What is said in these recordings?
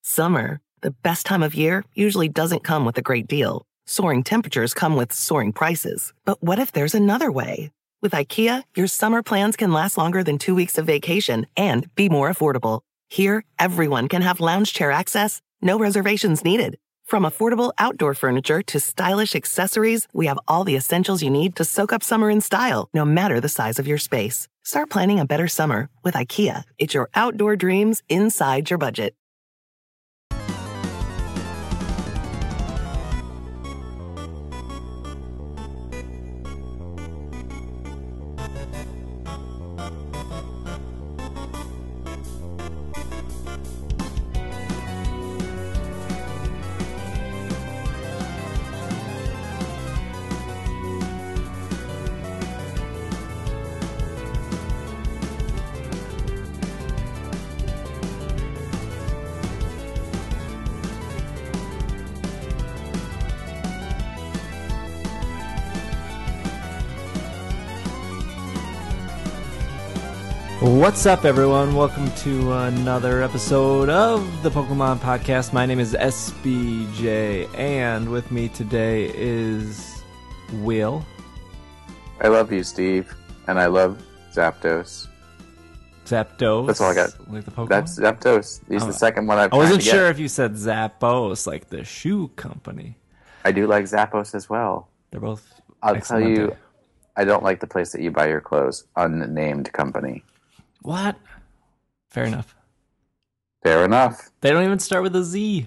Summer, the best time of year, usually doesn't come with a great deal. Soaring temperatures come with soaring prices. But what if there's another way? With IKEA, your summer plans can last longer than 2 weeks of vacation and be more affordable. Here, everyone can have lounge chair access, no reservations needed. From affordable outdoor furniture to stylish accessories, we have all the essentials you need to soak up summer in style, no matter the size of your space. Start planning a better summer with IKEA. It's your outdoor dreams inside your budget. What's up, everyone? Welcome to another episode of the Pokemon Podcast. My name is SBJ, and with me today is Will. I love you, Steve, and I love Zapdos. Zapdos? That's all I got. Like the Pokemon? That's Zapdos. He's the second one I've I wasn't tried to sure get. if you said Zappos, like the shoe company. I do like Zappos as well. They're both I'll excellent. tell you, I don't like the place that you buy your clothes. Unnamed company. What? Fair enough. Fair enough. They don't even start with a Z.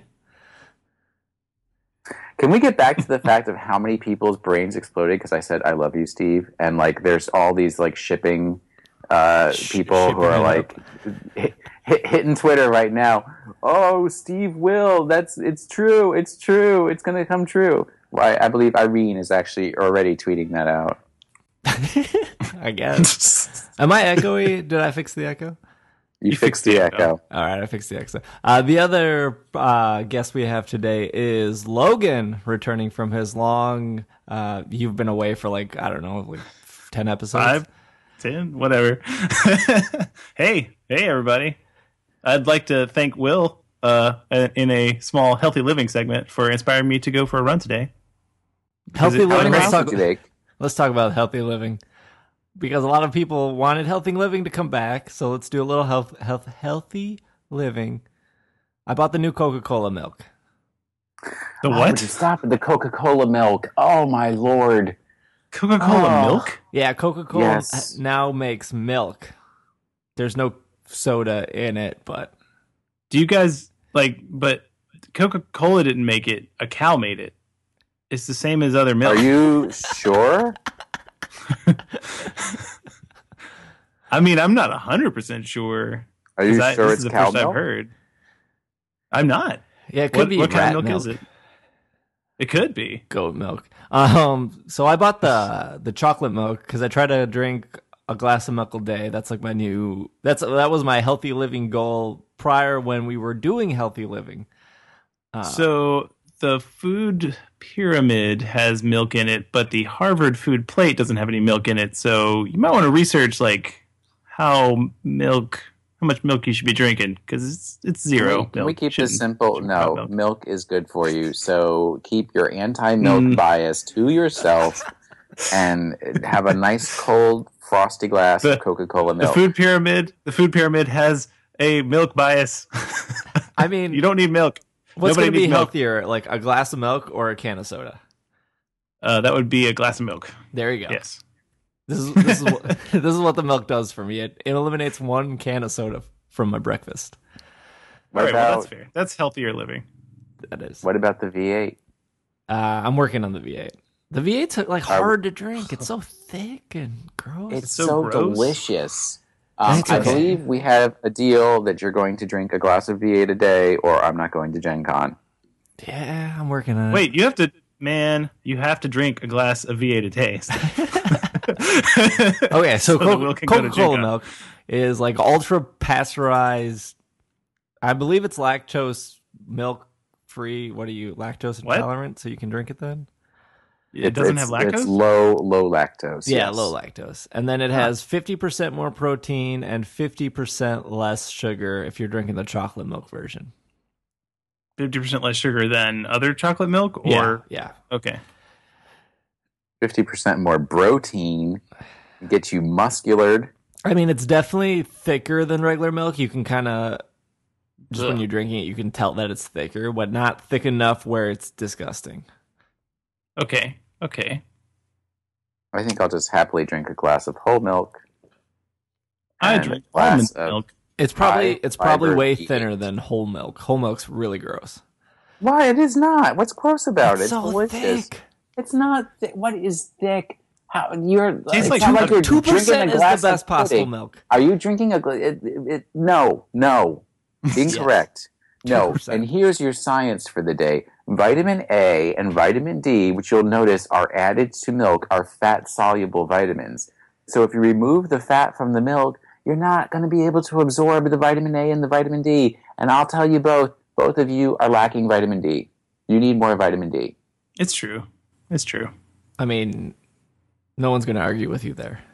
Can we get back to the fact of how many people's brains exploded because I said I love you, Steve, and like there's all these like shipping people who are like hitting Twitter right now. Oh, Steve will. It's true. It's true. It's gonna come true. Well, I believe Irene is actually already tweeting that out. I guess. Am I echoey? Did I fix the echo? You fixed the echo. All right, I fixed the echo. The other guest we have today is Logan, returning from his long... you've been away for like, I don't know, like 10 episodes? 5, 10, whatever. Hey, everybody. I'd like to thank Will in a small Healthy Living segment for inspiring me to go for a run today. Healthy living. Today? Let's talk about healthy living, because a lot of people wanted healthy living to come back. So let's do a little healthy living. I bought the new Coca-Cola milk. The Why what? would you stop at the Coca-Cola milk? Oh my lord! Coca-Cola milk? Yeah, Coca-Cola Yes. now makes milk. There's no soda in it, but Do you guys but Coca-Cola didn't make it. A cow made it. It's the same as other milk. Are you sure? I mean, I'm not 100% sure. Are you 'Cause sure this it's is the cow first milk? I've heard. I'm yeah, it could be What kind rat of milk is it? It could be. Goat milk. So I bought the chocolate milk because I try to drink a glass of milk a day. That's like my new. That was my healthy living goal prior when we were doing healthy living. So the food pyramid has milk in it, but the Harvard food plate doesn't have any milk in it. So you might want to research like how much milk you should be drinking, because it's zero. Can we keep this Shouldn't- simple? shouldn't have No, milk is good for you. So keep your anti-milk bias to yourself and have a nice cold frosty glass of Coca-Cola milk. The food pyramid has a milk bias. I mean, You don't need milk. what's Nobody going to be needs milk. healthier, like a glass of milk or a can of soda? That would be a glass of milk. There you go. Yes. This is what, this is what the milk does for me. It eliminates one can of soda from my breakfast. What All right, well, about that's fair. That's healthier living. That is. what about the V8? I'm working on the V8. The V8's like hard to drink. It's so thick and gross. It's so so gross. delicious. It's I okay. believe we have a deal that you're going to drink a glass of V8 a day, or I'm not going to Gen Con. Yeah, I'm working on it. Wait, you have to drink a glass of V8 a day. Okay, so that Will can go to Coca-Cola Gen Con. milk is like ultra pasteurized. I believe it's lactose milk free. What are you, lactose What? intolerant? So you can drink it then? It doesn't have lactose? It's low lactose. Yeah, yes. low lactose. And then it has 50% more protein and 50% less sugar if you're drinking the chocolate milk version. 50% less sugar than other chocolate milk? Or yeah. Okay. 50% more protein gets you muscular. I mean, it's definitely thicker than regular milk. You can kind of, just when you're drinking it, you can tell that it's thicker, but not thick enough where it's disgusting. Okay. I think I'll just happily drink a glass of whole milk. I and drink a glass almond of- milk. It's probably fiber way tea. thinner than whole milk. Whole milk's really gross. Why? It is not. What's gross about it? It's so delicious. thick. It's not. What is thick? How you're? Tastes it's like not you're 2% drinking a is the glass best of possible pudding. milk. Are you drinking a? No. Incorrect. No. 2%. And here's your science for the day. Vitamin A and vitamin D, which you'll notice are added to milk, are fat-soluble vitamins. So if you remove the fat from the milk, you're not going to be able to absorb the vitamin A and the vitamin D. And I'll tell you both of you are lacking vitamin D. You need more vitamin D. It's true. I mean, no one's going to argue with you there.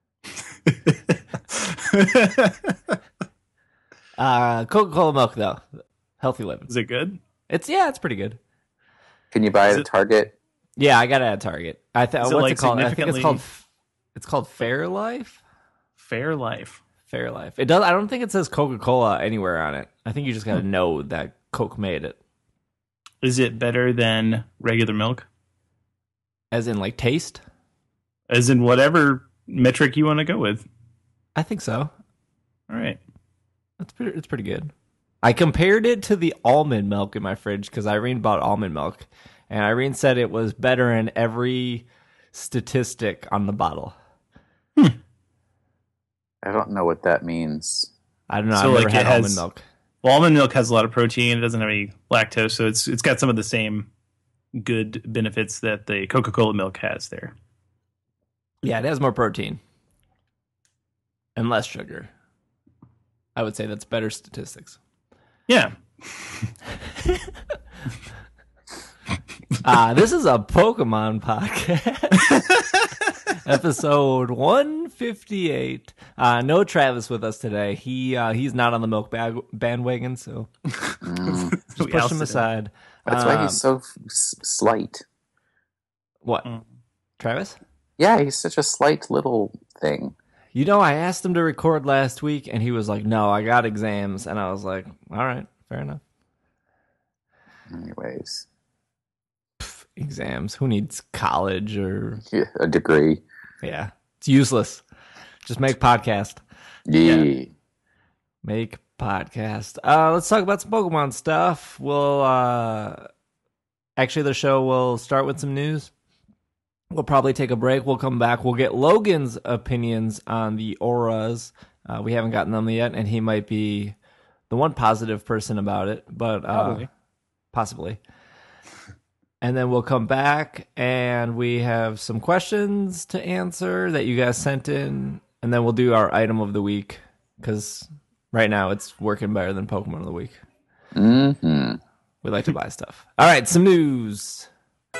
Coca-Cola milk, though. Healthy living. Is it good? It's pretty good. Can you buy it at Target? Yeah, I got it at Target. Is What's it, like, it called? I think significantly- it's called Fairlife. Fairlife. Fairlife. It does. I don't think it says Coca-Cola anywhere on it. I think you just got to know that Coke made it. Is it better than regular milk? As in, like, taste? As in whatever metric you want to go with. I think so. All right. It's pretty good. I compared it to the almond milk in my fridge because Irene bought almond milk, and Irene said it was better in every statistic on the bottle. I don't know what that means. I don't know. So, I've never like, had it has- almond milk. Well, almond milk has a lot of protein. It doesn't have any lactose, so it's got some of the same good benefits that the Coca-Cola milk has there. Yeah, it has more protein and less sugar. I would say that's better statistics. Yeah. This is a Pokemon podcast. Episode 158. No Travis with us today. He's not on the milk bandwagon, so just We push ousted him him. aside. That's why he's so slight. What? Mm. Travis? Yeah, he's such a slight little thing. You know, I asked him to record last week, and he was like, no, I got exams. And I was like, all right, fair enough. Anyways, Exams. Who needs college or... yeah, a degree. Yeah, it's useless. Just make podcast. Yeah. Make podcast. Let's talk about some Pokemon stuff. We'll actually the show will start with some news. We'll probably take a break. We'll come back. We'll get Logan's opinions on the auras. We haven't gotten them yet, and he might be the one positive person about it, but possibly. And then we'll come back, and we have some questions to answer that you guys sent in, and then we'll do our item of the week, because right now it's working better than Pokemon of the week. Mm-hmm. We like to buy stuff. All right, some news.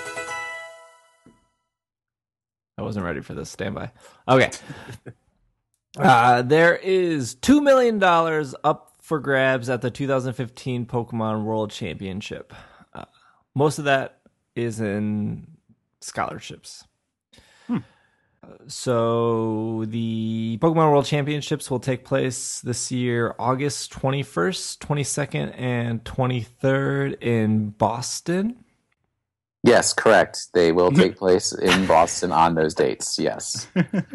I wasn't ready for this. Stand by. Okay. There is $2 million up for grabs at the 2015 Pokemon World Championship. Most of that is in scholarships. So the Pokemon World Championships will take place this year, August 21st, 22nd, and 23rd in Boston. Yes, correct. They will take place in Boston on those dates. Yes.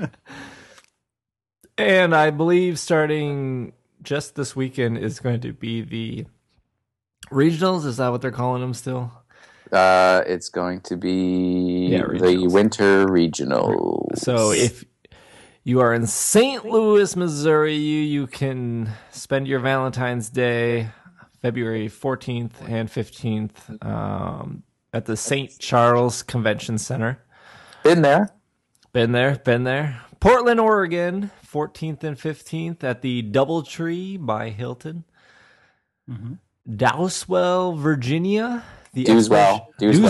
And I believe starting just this weekend is going to be the regionals. Is that what they're calling them still? It's going to be the regionals. Winter Regionals. So if you are in St. Louis, Missouri, you can spend your Valentine's Day, February 14th and 15th, at the St. Charles Convention Center. Been there. Been there. Portland, Oregon, 14th and 15th at the Doubletree by Hilton. Dowswell, Virginia. Dewswell,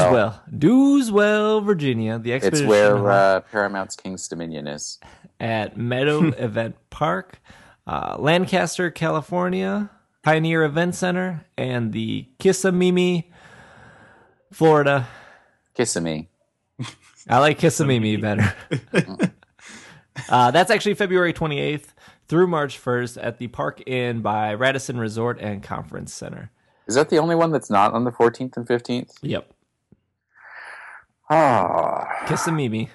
Virginia. The It's Expedition where Paramount's King's Dominion is. at Meadow Event Park. Lancaster, California Pioneer Event Center and the Kissimmee, Florida. Kissimmee. I like Kissimmee better. That's actually February 28th through March 1st at the Park Inn by Radisson Resort and Conference Center. Is that the only one that's not on the 14th and 15th? Yep. Ah.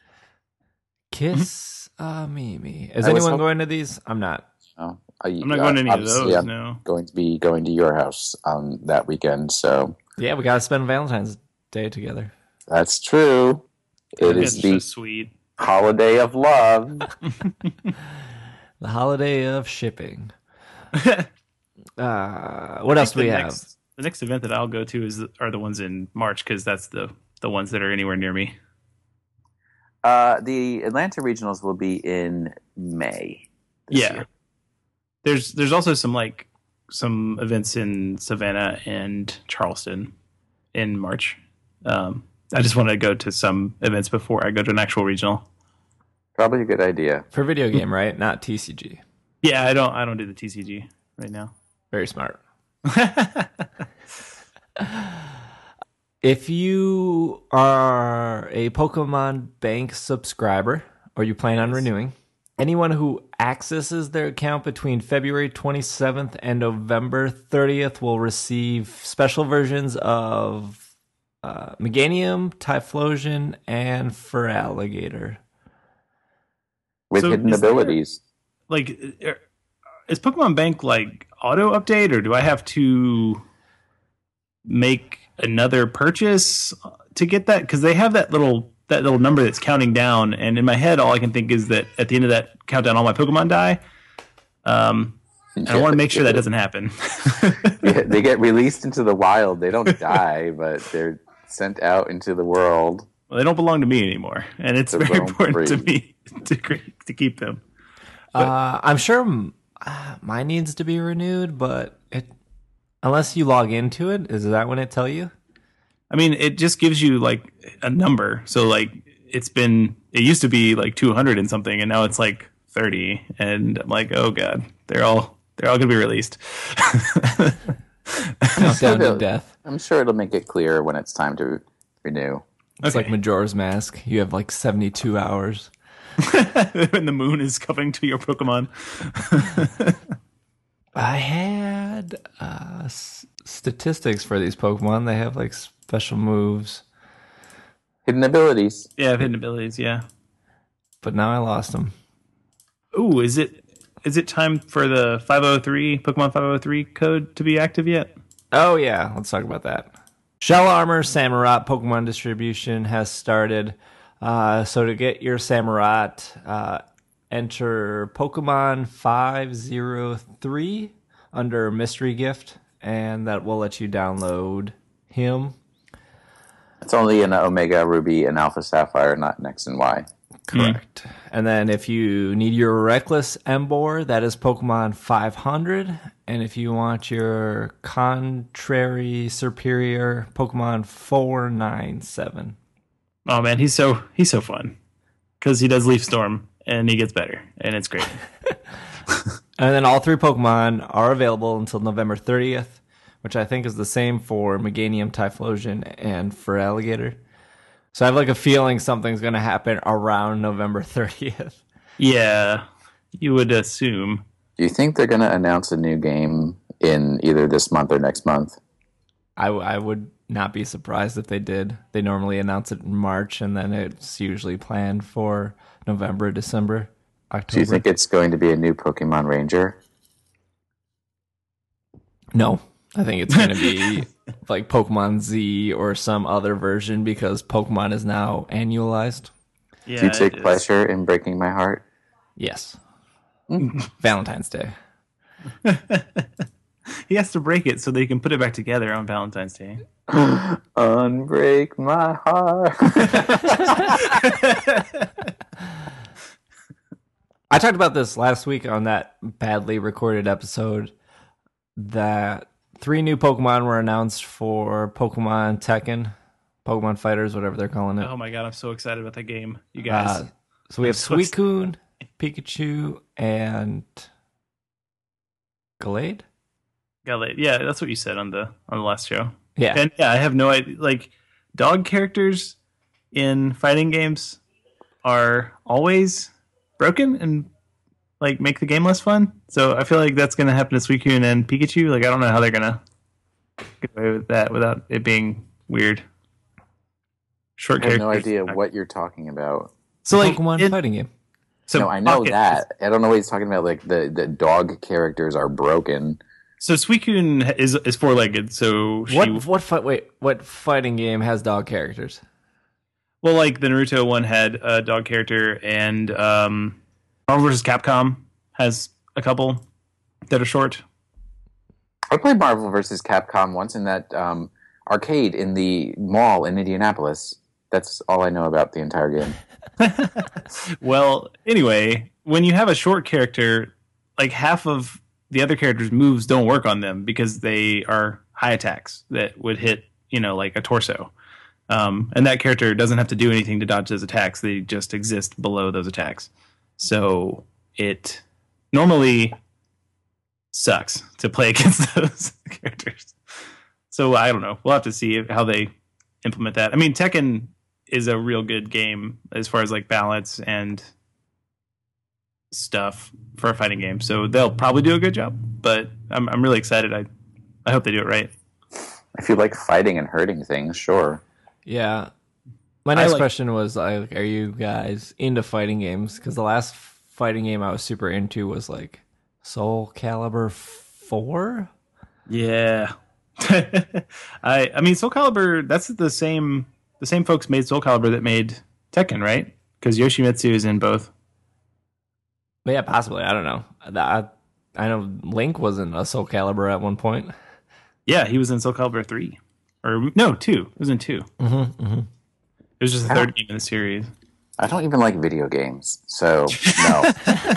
Kissimmee. Is anyone going to these? I'm not. No. I'm not going to any of those, I'm no. going to be going to your house on that weekend, so... Yeah, we got to spend Valentine's Day together. That's true. It is the so sweet holiday of love. The holiday of shipping. What else do we have? The next event that I'll go to are the ones in March, because that's the ones that are anywhere near me. The Atlanta regionals will be in May. This year. There's also some events in Savannah and Charleston in March. I just want to go to some events before I go to an actual regional. Probably a good idea. For video game, right? Not TCG. Yeah, I don't do the TCG right now. Very smart. If you are a Pokemon Bank subscriber or you plan on renewing, anyone who accesses their account between February 27th and November 30th will receive special versions of Meganium, Typhlosion, and Feraligatr. With hidden abilities. Is Pokemon Bank auto update, or do I have to make another purchase to get that? Because they have that little number that's counting down, and in my head, all I can think is that at the end of that countdown, all my Pokemon die. And I want to make sure that doesn't happen. Yeah, they get released into the wild. They don't die, but they're sent out into the world. Well, they don't belong to me anymore, and it's very important to me to keep them. I'm sure mine needs to be renewed, but unless you log into it, is that when it tell you? I mean, it just gives you a number. So it used to be 200 and something, and now it's 30, and I'm like, oh god, they're all gonna be released. Countdown to death. I'm sure it'll make it clear when it's time to renew. It's like Majora's Mask. You have 72 hours. When the moon is coming to your Pokemon. I had statistics for these Pokemon. They have special moves. Hidden abilities. Yeah, hidden abilities, yeah. But now I lost them. Ooh, is it time for the Pokemon 503 code to be active yet? Oh yeah, let's talk about that. Shell Armor Samurott Pokemon distribution has started. So to get your Samurott, enter Pokemon 503 under Mystery Gift, and that will let you download him. It's only in Omega Ruby and Alpha Sapphire, not in X and Y. Correct. And then if you need your Reckless Emboar, that is Pokemon 500. And if you want your Contrary Superior, Pokemon 497. Oh man, he's so fun because he does Leaf Storm and he gets better, and it's great. And then all three Pokemon are available until November 30th, which I think is the same for Meganium, Typhlosion, and Feraligatr. So I have a feeling something's going to happen around November 30th. Yeah, you would assume. Do you think they're going to announce a new game in either this month or next month? I would not be surprised if they did. They normally announce it in March, and then it's usually planned for November, December, October. Do you think it's going to be a new Pokemon Ranger? No. I think it's going to be Pokemon Z or some other version because Pokemon is now annualized. Yeah, do you take pleasure in breaking my heart? Yes. Valentine's Day. He has to break it so they can put it back together on Valentine's Day. Unbreak my heart. I talked about this last week on that badly recorded episode that 3 new Pokemon were announced for Pokemon Tekken, Pokemon Fighters, whatever they're calling it. Oh my god, I'm so excited about that game, you guys. So we have Suicune, Pikachu, and Gallade? Yeah, that's what you said on the last show. Yeah. And yeah, I have no idea. Like, dog characters in fighting games are always broken and like make the game less fun. So I feel like that's going to happen to Suicune and Pikachu. Like, I don't know how they're going to get away with that without it being weird. Short I have characters. no idea what you're talking about. So like Pokemon fighting game. So no, I know Pocket that. I don't know what he's talking about. Like the dog characters are broken. So Suicune is 4-legged. So she, what fighting game has dog characters? well, like the Naruto one had a dog character, and Marvel vs. Capcom has a couple that are short. I played Marvel vs. Capcom once in that arcade in the mall in Indianapolis. That's all I know about the entire game. Well, anyway, when you have a short character, like half of the other characters' moves don't work on them because they are high attacks that would hit, like a torso. And that character doesn't have to do anything to dodge those attacks. They just exist below those attacks. So it normally sucks to play against those characters. So I don't know. We'll have to see how they implement that. I mean, Tekken is a real good game as far as like balance and stuff for a fighting game. So they'll probably do a good job, but I'm really excited. I hope they do it right. If you like fighting and hurting things, sure. Yeah. My next question was, are you guys into fighting games? Because the last fighting game I was super into was like Soul Calibur 4? Yeah. I mean, Soul Calibur, that's the same folks made Soul Calibur that made Tekken, right? Because Yoshimitsu is in both. Yeah, possibly. I don't know. I know Link was in a Soul Calibur at one point. Yeah, he was in Soul Calibur 3. Or, no, 2. It was in 2. Mm-hmm, mm-hmm. It was just the third game in the series. I don't even like video games, so no.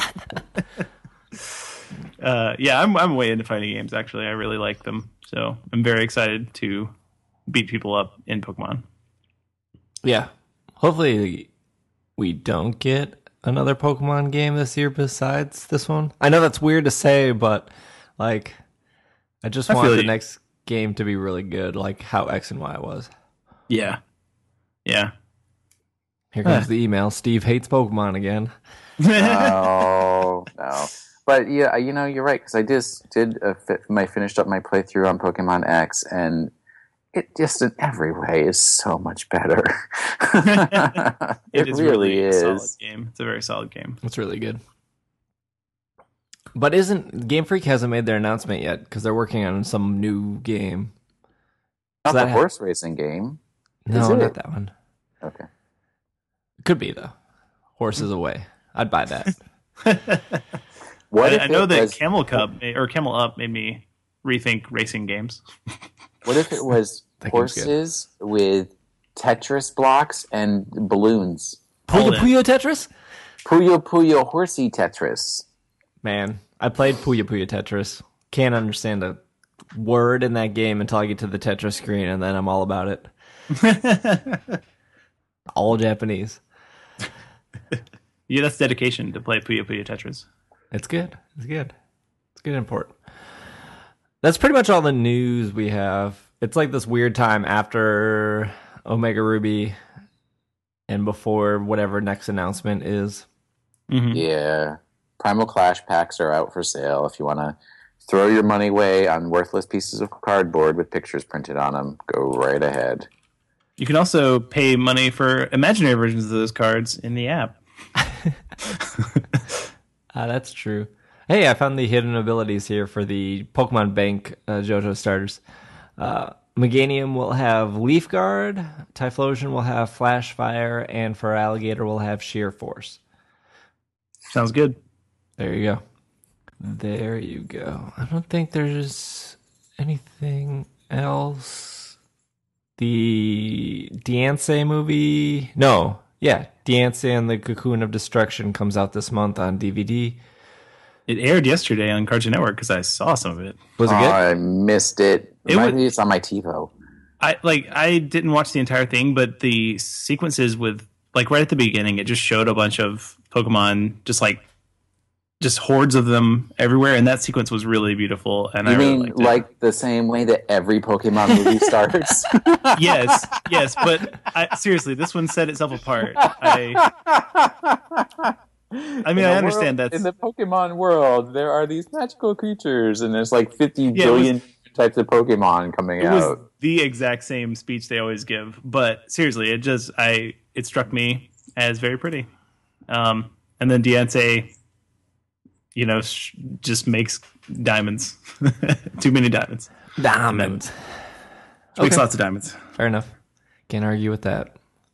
Yeah, I'm way into fighting games, actually. I really like them. So I'm very excited to beat people up in Pokemon. Yeah. Hopefully we don't get another Pokemon game this year besides this one. I know that's weird to say, but like I just want the next game to be really good, like how X and Y was. Yeah. Yeah. Here comes the email. Steve hates Pokemon again. No. But yeah, you're right, because I just finished up my playthrough on Pokemon X, and it just in every way is so much better. It really is. A solid game. It's a very solid game. It's really good. But Game Freak hasn't made their announcement yet because they're working on some new game. Not the horse racing game. No, not that one. Okay. Could be though. Horses away. I'd buy that. I know that Camel Up made me rethink racing games. What if it was horses with Tetris blocks and balloons? Puyo Puyo Tetris? Puyo Puyo Horsey Tetris. Man, I played Puyo Puyo Tetris. Can't understand a word in that game until I get to the Tetris screen, and then I'm all about it. All Japanese. Yeah, that's dedication to play Puyo Puyo Tetris. It's good. It's good. It's good import. That's pretty much all the news we have. It's like this weird time after Omega Ruby and before whatever next announcement is. Mm-hmm. Yeah. Primal Clash packs are out for sale. If you want to throw your money away on worthless pieces of cardboard with pictures printed on them, go right ahead. You can also pay money for imaginary versions of those cards in the app. That's true. Hey, I found the hidden abilities here for the Pokemon Bank JoJo starters. Meganium will have Leaf Guard, Typhlosion will have Flash Fire, and for Alligator will have Sheer Force. Sounds good. There you go. There you go. I don't think there's anything else. The Diancie movie... No. Yeah, Diancie and the Cocoon of Destruction comes out this month on DVD. It aired yesterday on Cartoon Network because I saw some of it. Was it good? I missed it. Maybe it's on my TiVo. I didn't watch the entire thing, but the sequences with right at the beginning, it just showed a bunch of Pokemon just just hordes of them everywhere, and that sequence was really beautiful. And you I really mean liked it. like the same way that every Pokemon movie starts? Yes, but seriously, this one set itself apart. I mean, I understand that in the Pokemon world, there are these magical creatures, and there's like 50 billion types of Pokemon coming out. It was the exact same speech they always give, but seriously, it struck me as very pretty. And then Diancie, just makes diamonds. Too many diamonds. Diamonds. Makes lots of diamonds. Fair enough. Can't argue with that.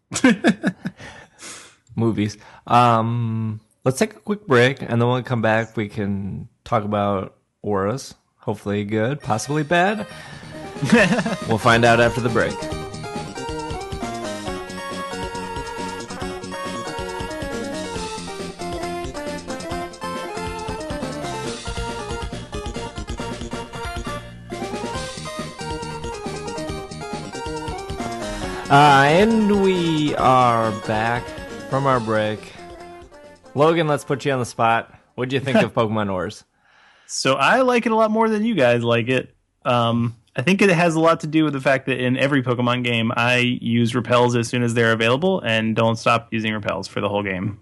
Movies. Let's take a quick break, and then when we come back, we can talk about auras. Hopefully good, possibly bad. We'll find out after the break. And we are back from our break. Logan, let's put you on the spot. What do you think of Pokemon Auras? So I like it a lot more than you guys like it. I think it has a lot to do with the fact that in every Pokemon game, I use repels as soon as they're available and don't stop using repels for the whole game.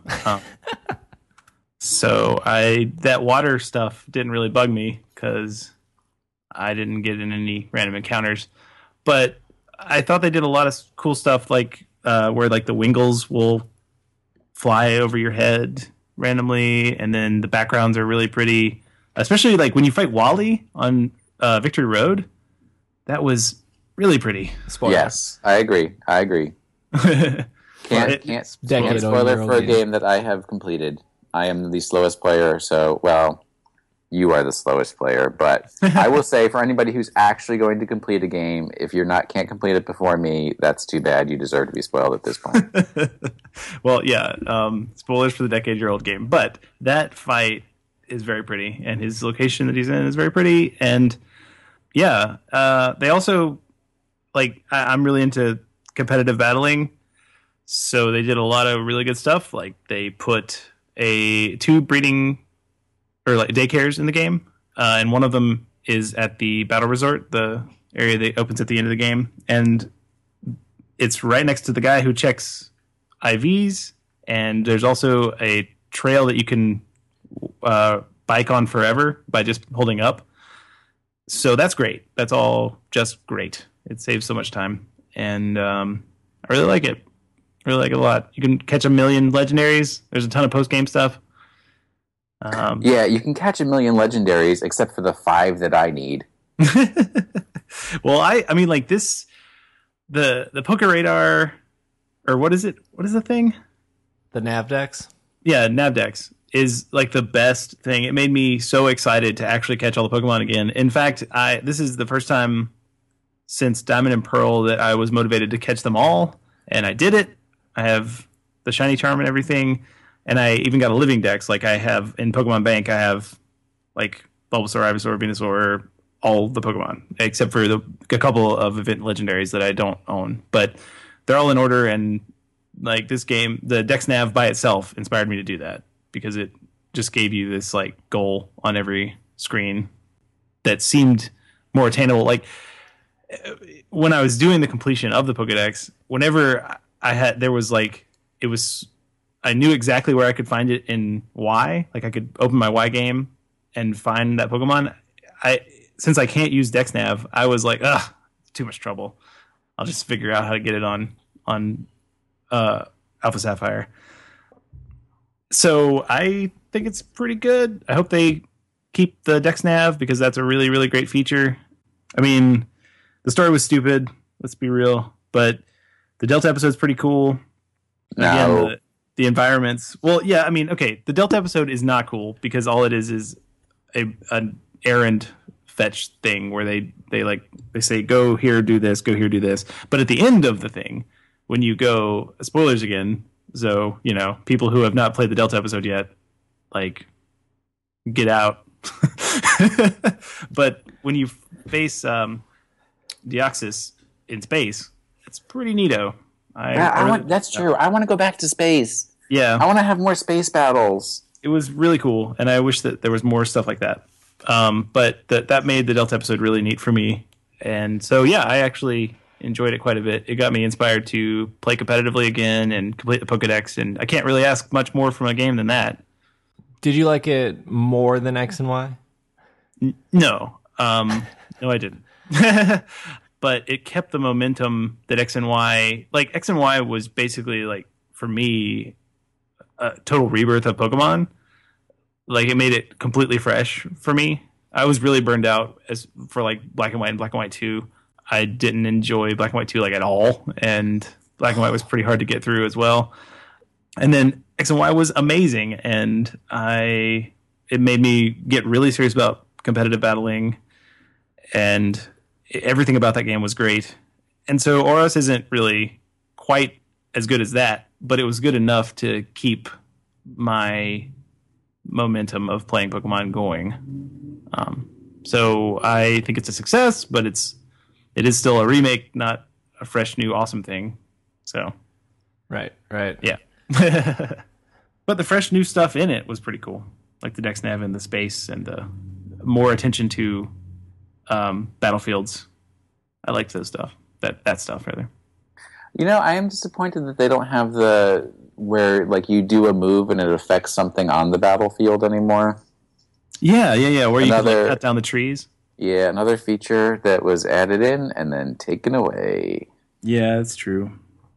So that water stuff didn't really bug me because I didn't get in any random encounters. But I thought they did a lot of cool stuff, like where like the Wingles will fly over your head randomly, and then the backgrounds are really pretty. Especially like when you fight Wally on Victory Road, that was really pretty. Spoiler. Yes, I agree. Can't spoiler for a game that I have completed. I am the slowest player, so you are the slowest player, but I will say for anybody who's actually going to complete a game, if can't complete it before me, that's too bad. You deserve to be spoiled at this point. Well, yeah, spoilers for the decade-year-old game, but that fight is very pretty, and his location that he's in is very pretty, and yeah, they also, like, I'm really into competitive battling, so they did a lot of really good stuff. Like, they put two breeding or like daycares in the game, and one of them is at the Battle Resort, the area that opens at the end of the game, and it's right next to the guy who checks IVs, and there's also a trail that you can bike on forever by just holding up. So that's great. That's all just great. It saves so much time, and I really like it. I really like it a lot. You can catch 1 million legendaries. There's a ton of post-game stuff. Yeah, you can catch 1 million legendaries, except for the 5 that I need. Well, I mean, like this, the PokeRadar, or what is it? What is the thing? The Navdex? Yeah, Navdex is like the best thing. It made me so excited to actually catch all the Pokemon again. In fact, this is the first time since Diamond and Pearl that I was motivated to catch them all, and I did it. I have the Shiny Charm and everything. And I even got a living dex, like I have in Pokemon Bank. I have like Bulbasaur, Ivysaur, Venusaur, all the Pokemon, except for a couple of event legendaries that I don't own. But they're all in order, and like this game, the Dex Nav by itself inspired me to do that because it just gave you this like goal on every screen that seemed more attainable. Like when I was doing the completion of the Pokedex, whenever I knew exactly where I could find it in Y. Like I could open my Y game and find that Pokemon. Since I can't use DexNav, I was like, too much trouble. I'll just figure out how to get it on Alpha Sapphire. So I think it's pretty good. I hope they keep the DexNav because that's a really, really great feature. I mean, the story was stupid. Let's be real. But the Delta episode's pretty cool. No. Again, the environments. Well, yeah, I mean, okay, the Delta episode is not cool because all it is an errand fetch thing where they say go here, do this, go here, do this. But at the end of the thing, when you go, spoilers again, so people who have not played the Delta episode yet, like, get out. But when you face Deoxys in space, it's pretty neato. That's true. I want to go back to space. Yeah. I want to have more space battles. it was really cool, and I wish that there was more stuff like that. But that made the Delta episode really neat for me, and so yeah, I actually enjoyed it quite a bit. It got me inspired to play competitively again and complete the Pokedex, and I can't really ask much more from a game than that. Did you like it more than X and Y? No, no, I didn't. But it kept the momentum that X and Y, like X and Y was basically like, for me, a total rebirth of Pokemon. Like it made it completely fresh for me. I was really burned out for like Black and White and Black and White 2. I didn't enjoy Black and White 2 like at all, and Black and White was pretty hard to get through as well. And then X and Y was amazing, and it made me get really serious about competitive battling, and everything about that game was great. And so Oros isn't really quite as good as that, but it was good enough to keep my momentum of playing Pokemon going. So I think it's a success, but it is still a remake, not a fresh, new, awesome thing. So, right, yeah. But the fresh, new stuff in it was pretty cool, like the Dex Nav and the space and the more attention to battlefields. I liked those stuff. That stuff rather. You know, I am disappointed that they don't have where like you do a move and it affects something on the battlefield anymore. Yeah. Where you can like, cut down the trees. Yeah, another feature that was added in and then taken away. Yeah, that's true.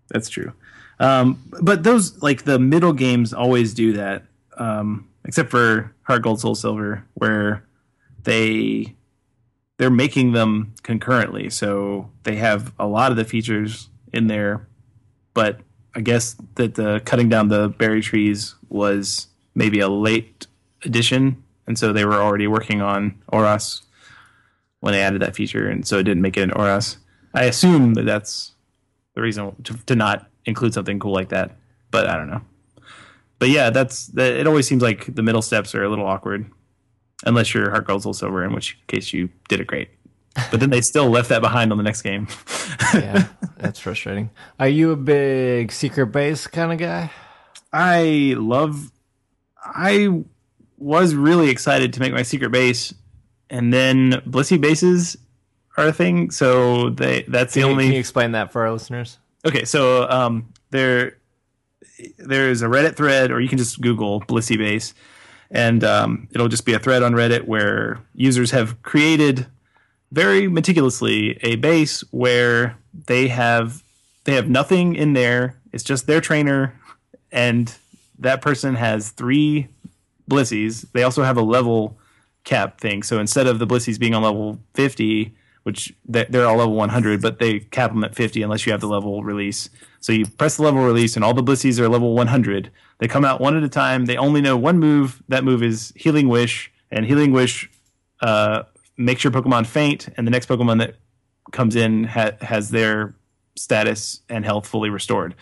But those, like, the middle games always do that, except for Heart Gold, Soul Silver, where they're making them concurrently. So they have a lot of the features in there, but I guess that the cutting down the berry trees was maybe a late addition, and so they were already working on Oros when they added that feature, and so it didn't make it in Oros. I assume that that's the reason to not include something cool like that, but I don't know. But yeah, it always seems like the middle steps are a little awkward, unless you're Heart Gold, Soul Silver, in which case you did it great. But then they still left that behind on the next game. Yeah, that's frustrating. Are you a big secret base kind of guy? I was really excited to make my secret base, and then Blissey bases are a thing, so that's the only... Can you explain that for our listeners? Okay, so there's a Reddit thread, or you can just Google Blissey base, and it'll just be a thread on Reddit where users have created very meticulously a base where they have nothing in there. It's just their trainer, and that person has 3 Blissies. They also have a level cap thing. So instead of the Blissies being on level 50, which they're all level 100, but they cap them at 50 unless you have the level release. So you press the level release, and all the Blissies are level 100. They come out one at a time. They only know one move. That move is Healing Wish, and Healing Wish makes your Pokemon faint, and the next Pokemon that comes in has their status and health fully restored.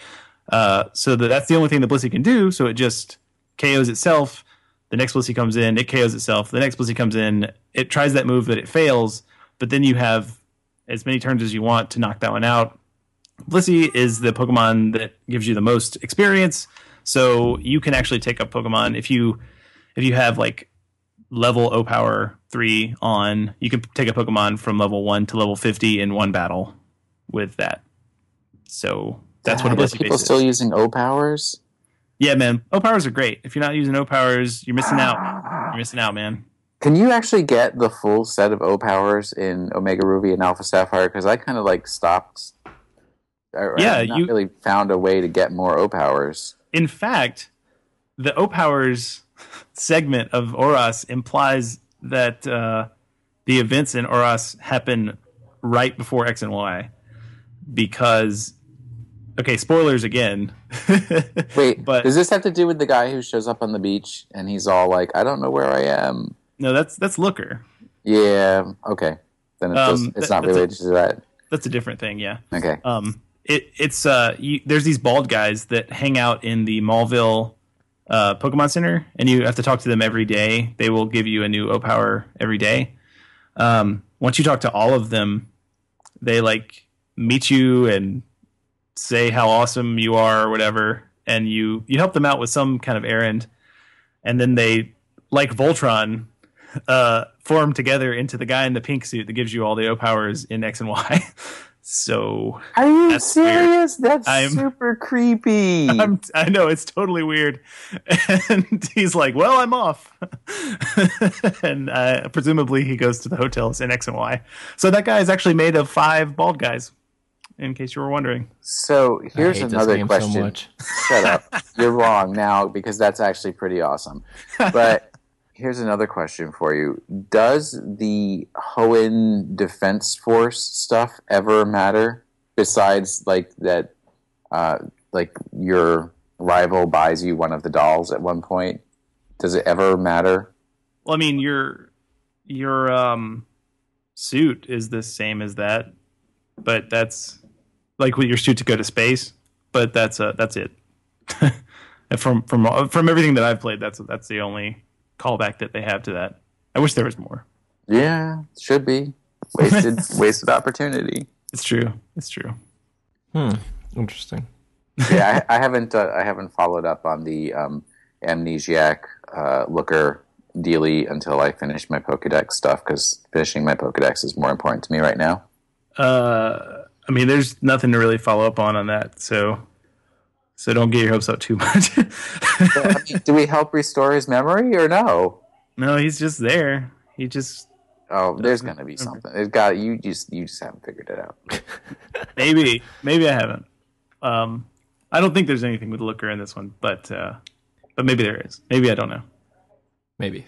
So that's the only thing the Blissey can do, so it just KOs itself. The next Blissey comes in, it KOs itself. The next Blissey comes in, it tries that move, but it fails. But then you have as many turns as you want to knock that one out. Blissey is the Pokemon that gives you the most experience, so you can actually take up Pokemon. If you have like level O Power 3 on, you can take a Pokemon from level 1 to level 50 in one battle with that. So that's what a Blissey base is. People still using O Powers? Yeah, man. O Powers are great. If you're not using O Powers, you're missing out. You're missing out, man. Can you actually get the full set of O Powers in Omega Ruby and Alpha Sapphire? Because I kind of like stopped. I've not really found a way to get more O Powers. In fact, the O Powers segment of Oros implies that the events in Oros happen right before X and Y. Because, okay, spoilers again. Wait, but does this have to do with the guy who shows up on the beach and he's all like, I don't know where I am? No, that's Looker. Yeah, okay. Then it's not related to that. That's a different thing, yeah. Okay. There's these bald guys that hang out in the Maulville Pokemon Center, and you have to talk to them every day. They will give you a new O-Power every day. Once you talk to all of them, they like meet you and say how awesome you are or whatever, and you help them out with some kind of errand. and then they, like Voltron, form together into the guy in the pink suit that gives you all the O powers in X and Y. So are you that's serious? weird. That's super creepy. I know, it's totally weird. And he's like, well, I'm off. And presumably he goes to the hotels in X and Y. So that guy is actually made of 5 bald guys, in case you were wondering. So here's another question. So much. Shut up. You're wrong now, because that's actually pretty awesome. But here's another question for you. Does the Hoenn Defense Force stuff ever matter? Besides, like, that, like, your rival buys you one of the dolls at one point? Does it ever matter? Well, I mean, your suit is the same as that, but that's like with your suit to go to space. But that's it. from everything that I've played, that's the only callback that they have to that. I wish there was more. Yeah, should be. Wasted opportunity. It's true. Interesting. Yeah, I haven't followed up on the Amnesiac looker dealie until I finish my Pokedex stuff, because finishing my Pokedex is more important to me right now. I mean, there's nothing to really follow up on that, so don't get your hopes up too much. I mean, do we help restore his memory or no? No, he's just there. He just... Oh, there's going to be something. There's got you just haven't figured it out. Maybe I haven't. I don't think there's anything with Looker in this one, but maybe there is. Maybe I don't know. Maybe.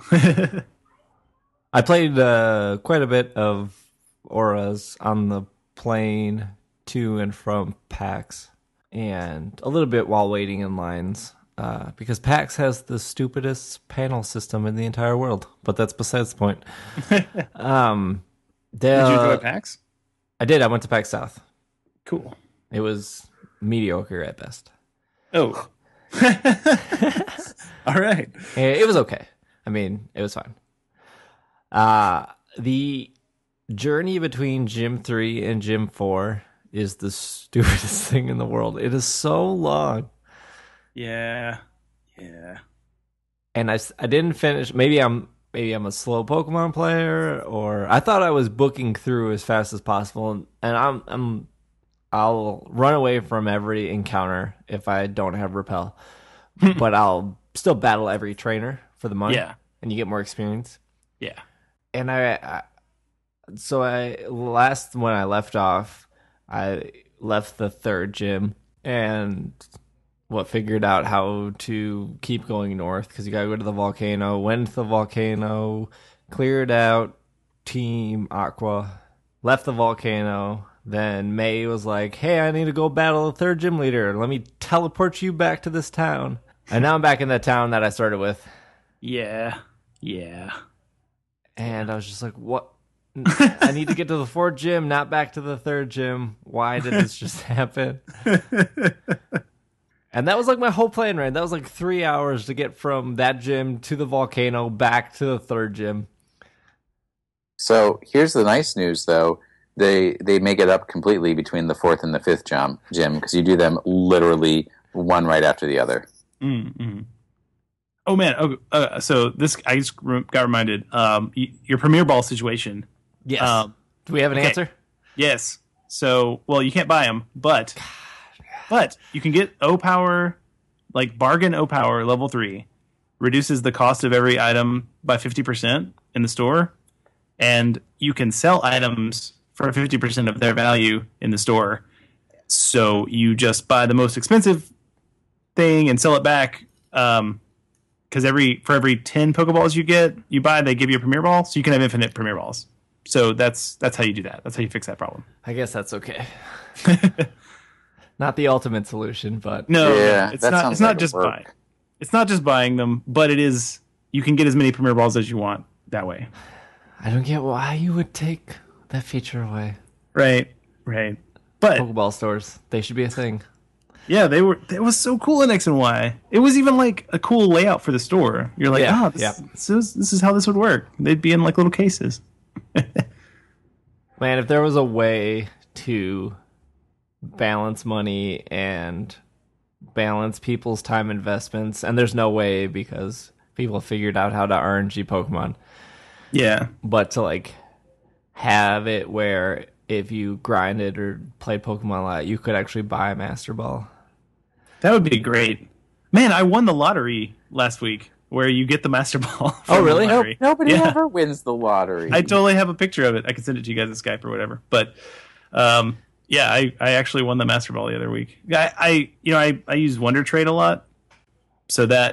I played quite a bit of Auras on the plane to and from PAX, and a little bit while waiting in lines, because PAX has the stupidest panel system in the entire world, but that's besides the point. Did you go to PAX? I did. I went to PAX South. Cool. It was mediocre at best. Oh. All right. It was okay. I mean, it was fine. The journey between Gym 3 and Gym 4 is the stupidest thing in the world. It is so long. Yeah. And I didn't finish. Maybe I'm a slow Pokemon player, or I thought I was booking through as fast as possible, and I'll run away from every encounter if I don't have Repel. But I'll still battle every trainer for the money. Yeah. And you get more experience. Yeah. And when I left off, I left the 3rd gym and figured out how to keep going north, because you gotta go to the volcano. Went to the volcano, cleared out Team Aqua, left the volcano. Then May was like, hey, I need to go battle the 3rd gym leader. Let me teleport you back to this town. And now I'm back in the town that I started with. Yeah. And I was just like, what? I need to get to the 4th gym, not back to the 3rd gym. Why did this just happen? And that was like my whole plan, right? That was like 3 hours to get from that gym to the volcano, back to the 3rd gym. So here's the nice news, though. They make it up completely between the 4th and the 5th gym, because you do them literally one right after the other. Mm-hmm. Oh man! So this, I just got reminded. Your Premier Ball situation. Yes. Do we have an answer? Yes. So, well, you can't buy them, but you can get O Power, like bargain O Power level 3, reduces the cost of every item by 50% in the store, and you can sell items for 50% of their value in the store. So you just buy the most expensive thing and sell it back. Because for every 10 Pokeballs you buy, they give you a Premier Ball, so you can have infinite Premier Balls. So that's how you do that. That's how you fix that problem. I guess that's okay. Not the ultimate solution, but no, yeah, it's not just buying. It's not just buying them, but it is. You can get as many Premier Balls as you want that way. I don't get why you would take that feature away. Right. But Pokeball stores, they should be a thing. Yeah, it was so cool in X and Y. It was even like a cool layout for the store. You're like, this is how this would work. They'd be in like little cases. Man, if there was a way to balance money and balance people's time investments, and there's no way because people figured out how to RNG Pokemon. Yeah. But to like have it where if you grinded or played Pokemon a lot, you could actually buy a Master Ball. That would be great. Man, I won the lottery last week where you get the Master Ball. Oh, really? Nobody ever wins the lottery. I totally have a picture of it. I can send it to you guys in Skype or whatever. But yeah, I actually won the Master Ball the other week. I use Wonder Trade a lot. So I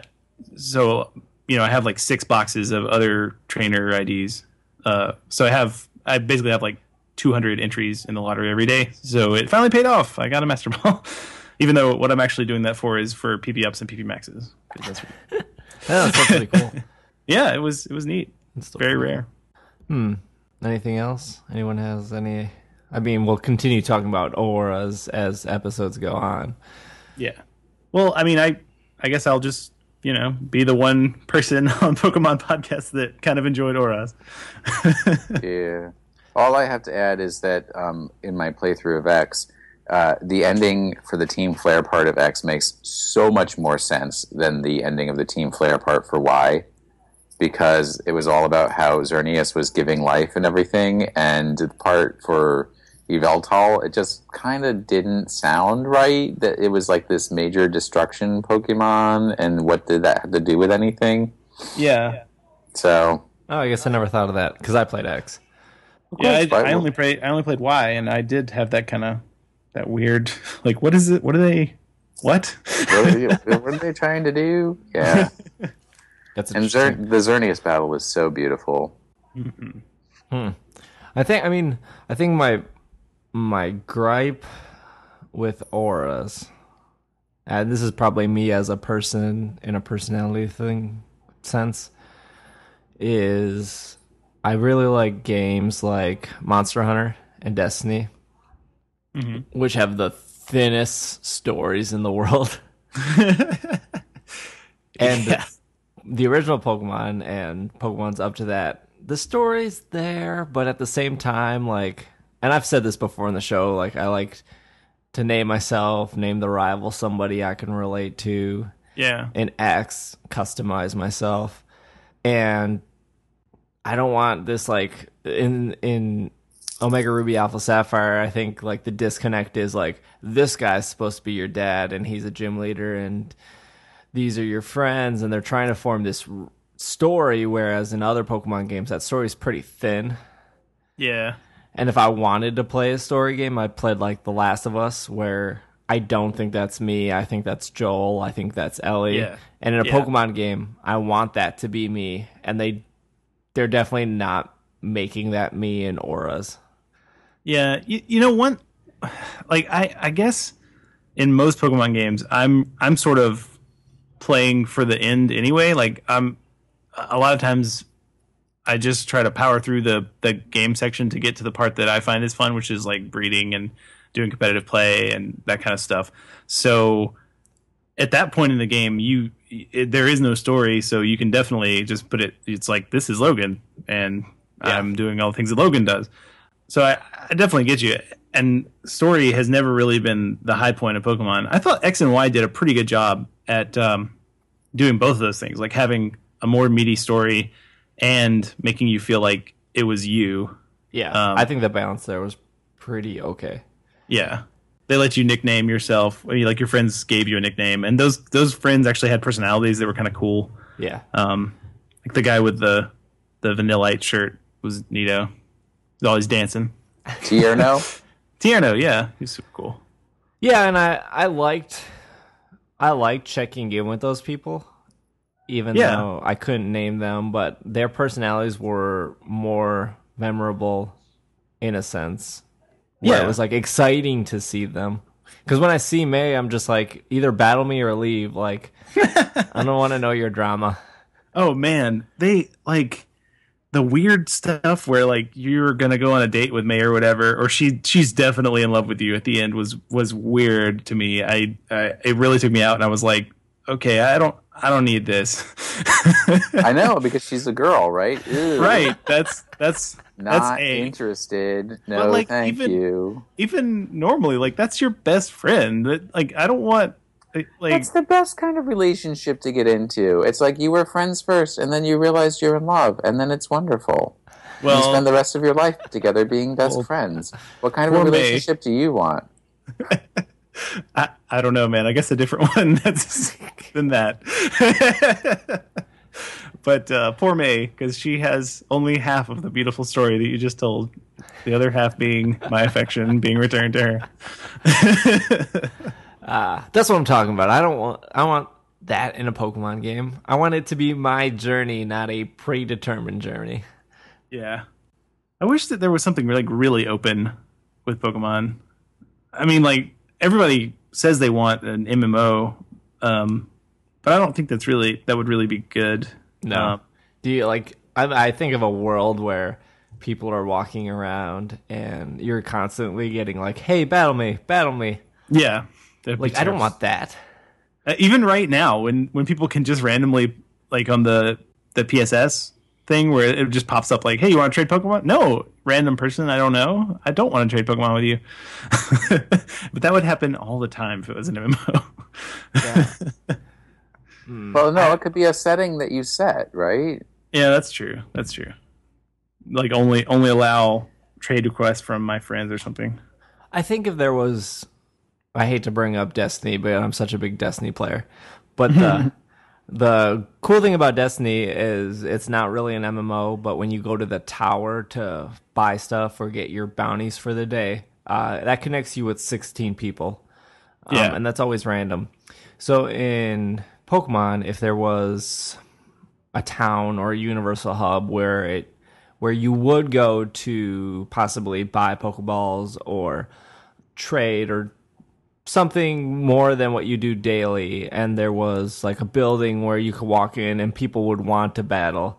have like 6 boxes of other trainer IDs. So I basically have like 200 entries in the lottery every day. So it finally paid off. I got a Master Ball. Even though what I'm actually doing that for is for PP ups and PP maxes. That's pretty cool. Yeah, it was neat. It's very rare. Anything else? Anyone has any? I mean, we'll continue talking about auras as episodes go on. Yeah. Well, I mean, I guess I'll just, be the one person on Pokemon podcast that kind of enjoyed auras. Yeah. All I have to add is that in my playthrough of X, the ending for the Team Flare part of X makes so much more sense than the ending of the Team Flare part for Y, because it was all about how Xerneas was giving life and everything, and the part for Yveltal, it just kind of didn't sound right, that it was like this major destruction Pokemon, and what did that have to do with anything? Yeah. So... Oh, I guess I never thought of that, because I played X. Yeah, I only played Y, and I did have that kind of... that weird, like, what is it? What are they? What? What are they trying to do? Yeah. That's and the Xerneas battle was so beautiful. Mm-hmm. I think my gripe with auras, and this is probably me as a person in a personality sense, is I really like games like Monster Hunter and Destiny. Mm-hmm. Which have the thinnest stories in the world. And the original Pokemon and Pokemon's up to that, the story's there, but at the same time, like, and I've said this before in the show, like, I like to name the rival somebody I can relate to. Yeah. And customize myself. And I don't want this, like, in Omega Ruby Alpha Sapphire, I think like the disconnect is like, this guy's supposed to be your dad and he's a gym leader and these are your friends, and they're trying to form this story, whereas in other Pokemon games that story's pretty thin. Yeah. And if I wanted to play a story game, I played like The Last of Us, where I don't think that's me, I think that's Joel, I think that's Ellie. Yeah. And in a Pokemon game, I want that to be me, and they're definitely not making that me in auras. Yeah, I guess in most Pokemon games, I'm sort of playing for the end anyway. Like, a lot of times I just try to power through the game section to get to the part that I find is fun, which is like breeding and doing competitive play and that kind of stuff. So at that point in the game, there is no story, so you can definitely just put it. It's like, this is Logan, and I'm doing all the things that Logan does. So I definitely get you. And story has never really been the high point of Pokemon. I thought X and Y did a pretty good job at doing both of those things, like having a more meaty story and making you feel like it was you. Yeah, I think the balance there was pretty okay. Yeah. They let you nickname yourself. Like, your friends gave you a nickname, and those friends actually had personalities that were kind of cool. Yeah. Like the guy with the Vanillite shirt was Nito. He's always dancing. Tierno? Tierno, yeah. He's super cool. Yeah, and I liked checking in with those people, even though I couldn't name them, but their personalities were more memorable in a sense. Where it was like exciting to see them. Because when I see May, I'm just like, either battle me or leave. Like, I don't want to know your drama. Oh man, they like the weird stuff where like you're gonna go on a date with May or whatever, or she's definitely in love with you at the end was weird to me. It really took me out, and I was like, okay, I don't need this. I know, because she's a girl, right? Ew. Right. That's not interested. No, but, like, thank you. Even normally, like, that's your best friend. That, like, I don't want Like, That's the best kind of relationship to get into. It's like you were friends first, and then you realized you're in love, and then it's wonderful. well, You spend the rest of your life together being best friends. What kind of a poor May. relationship do you want? I don't know, man. I guess a different one that's than that. But poor May, because she has only half of the beautiful story that you just told. The other half being my affection being returned to her. That's what I'm talking about. I want that in a Pokemon game. I want it to be my journey, not a predetermined journey. Yeah. I wish that there was something like really open with Pokemon. I mean, like, everybody says they want an MMO, but I don't think that would really be good. No. Do you like? I think of a world where people are walking around and you're constantly getting like, "Hey, battle me, battle me." Yeah. Like, I don't want that. Even right now, when people can just randomly, like on the PSS thing where it just pops up like, "Hey, you want to trade Pokemon?" No, random person I don't know. I don't want to trade Pokemon with you. But that would happen all the time if it was an MMO. Yeah. Well, no, it could be a setting that you set, right? Yeah, that's true. That's true. Like only allow trade requests from my friends or something. I think if there was, I hate to bring up Destiny, but I'm such a big Destiny player. But the cool thing about Destiny is it's not really an MMO, but when you go to the tower to buy stuff or get your bounties for the day, that connects you with 16 people. Yeah. And that's always random. So in Pokemon, if there was a town or a universal hub where you would go to possibly buy Pokeballs or trade or something more than what you do daily, and there was like a building where you could walk in and people would want to battle,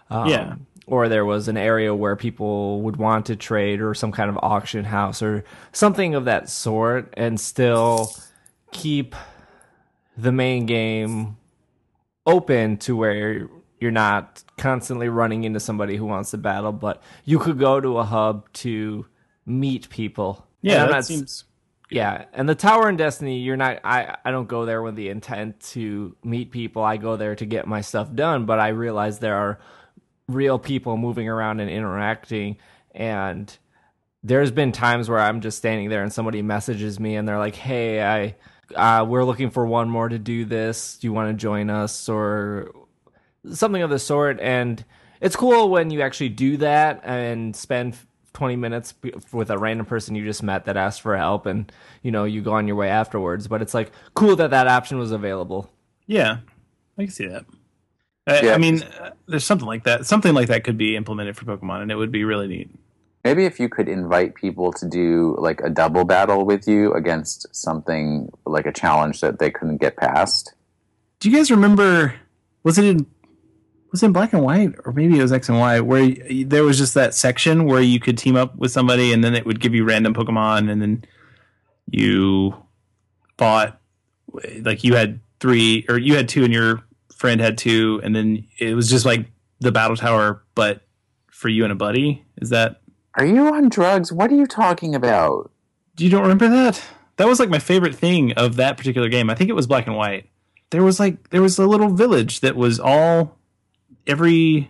or there was an area where people would want to trade, or some kind of auction house or something of that sort, and still keep the main game open to where you're not constantly running into somebody who wants to battle, but you could go to a hub to meet people. Yeah, that seems... Yeah, and the tower in Destiny, you're not. I don't go there with the intent to meet people. I go there to get my stuff done, but I realize there are real people moving around and interacting, and there's been times where I'm just standing there and somebody messages me and they're like, "Hey, we're looking for one more to do this. Do you want to join us?" or something of the sort. And it's cool when you actually do that and spend 20 minutes with a random person you just met that asked for help, and you go on your way afterwards. But it's like cool that option was available. Yeah, I can see that. I mean, there's something like that. Something like that could be implemented for Pokemon, and it would be really neat. Maybe if you could invite people to do like a double battle with you against something like a challenge that they couldn't get past. Do you guys remember? Was it in Black and White, or maybe it was X and Y, where there was just that section where you could team up with somebody, and then it would give you random Pokemon, and then you bought, like, you had 3, or you had 2, and your friend had 2, and then it was just like the battle tower, but for you and a buddy. Is that? Are you on drugs? What are you talking about? You don't remember that? That was like my favorite thing of that particular game. I think it was Black and White. There was a little village that was all... Every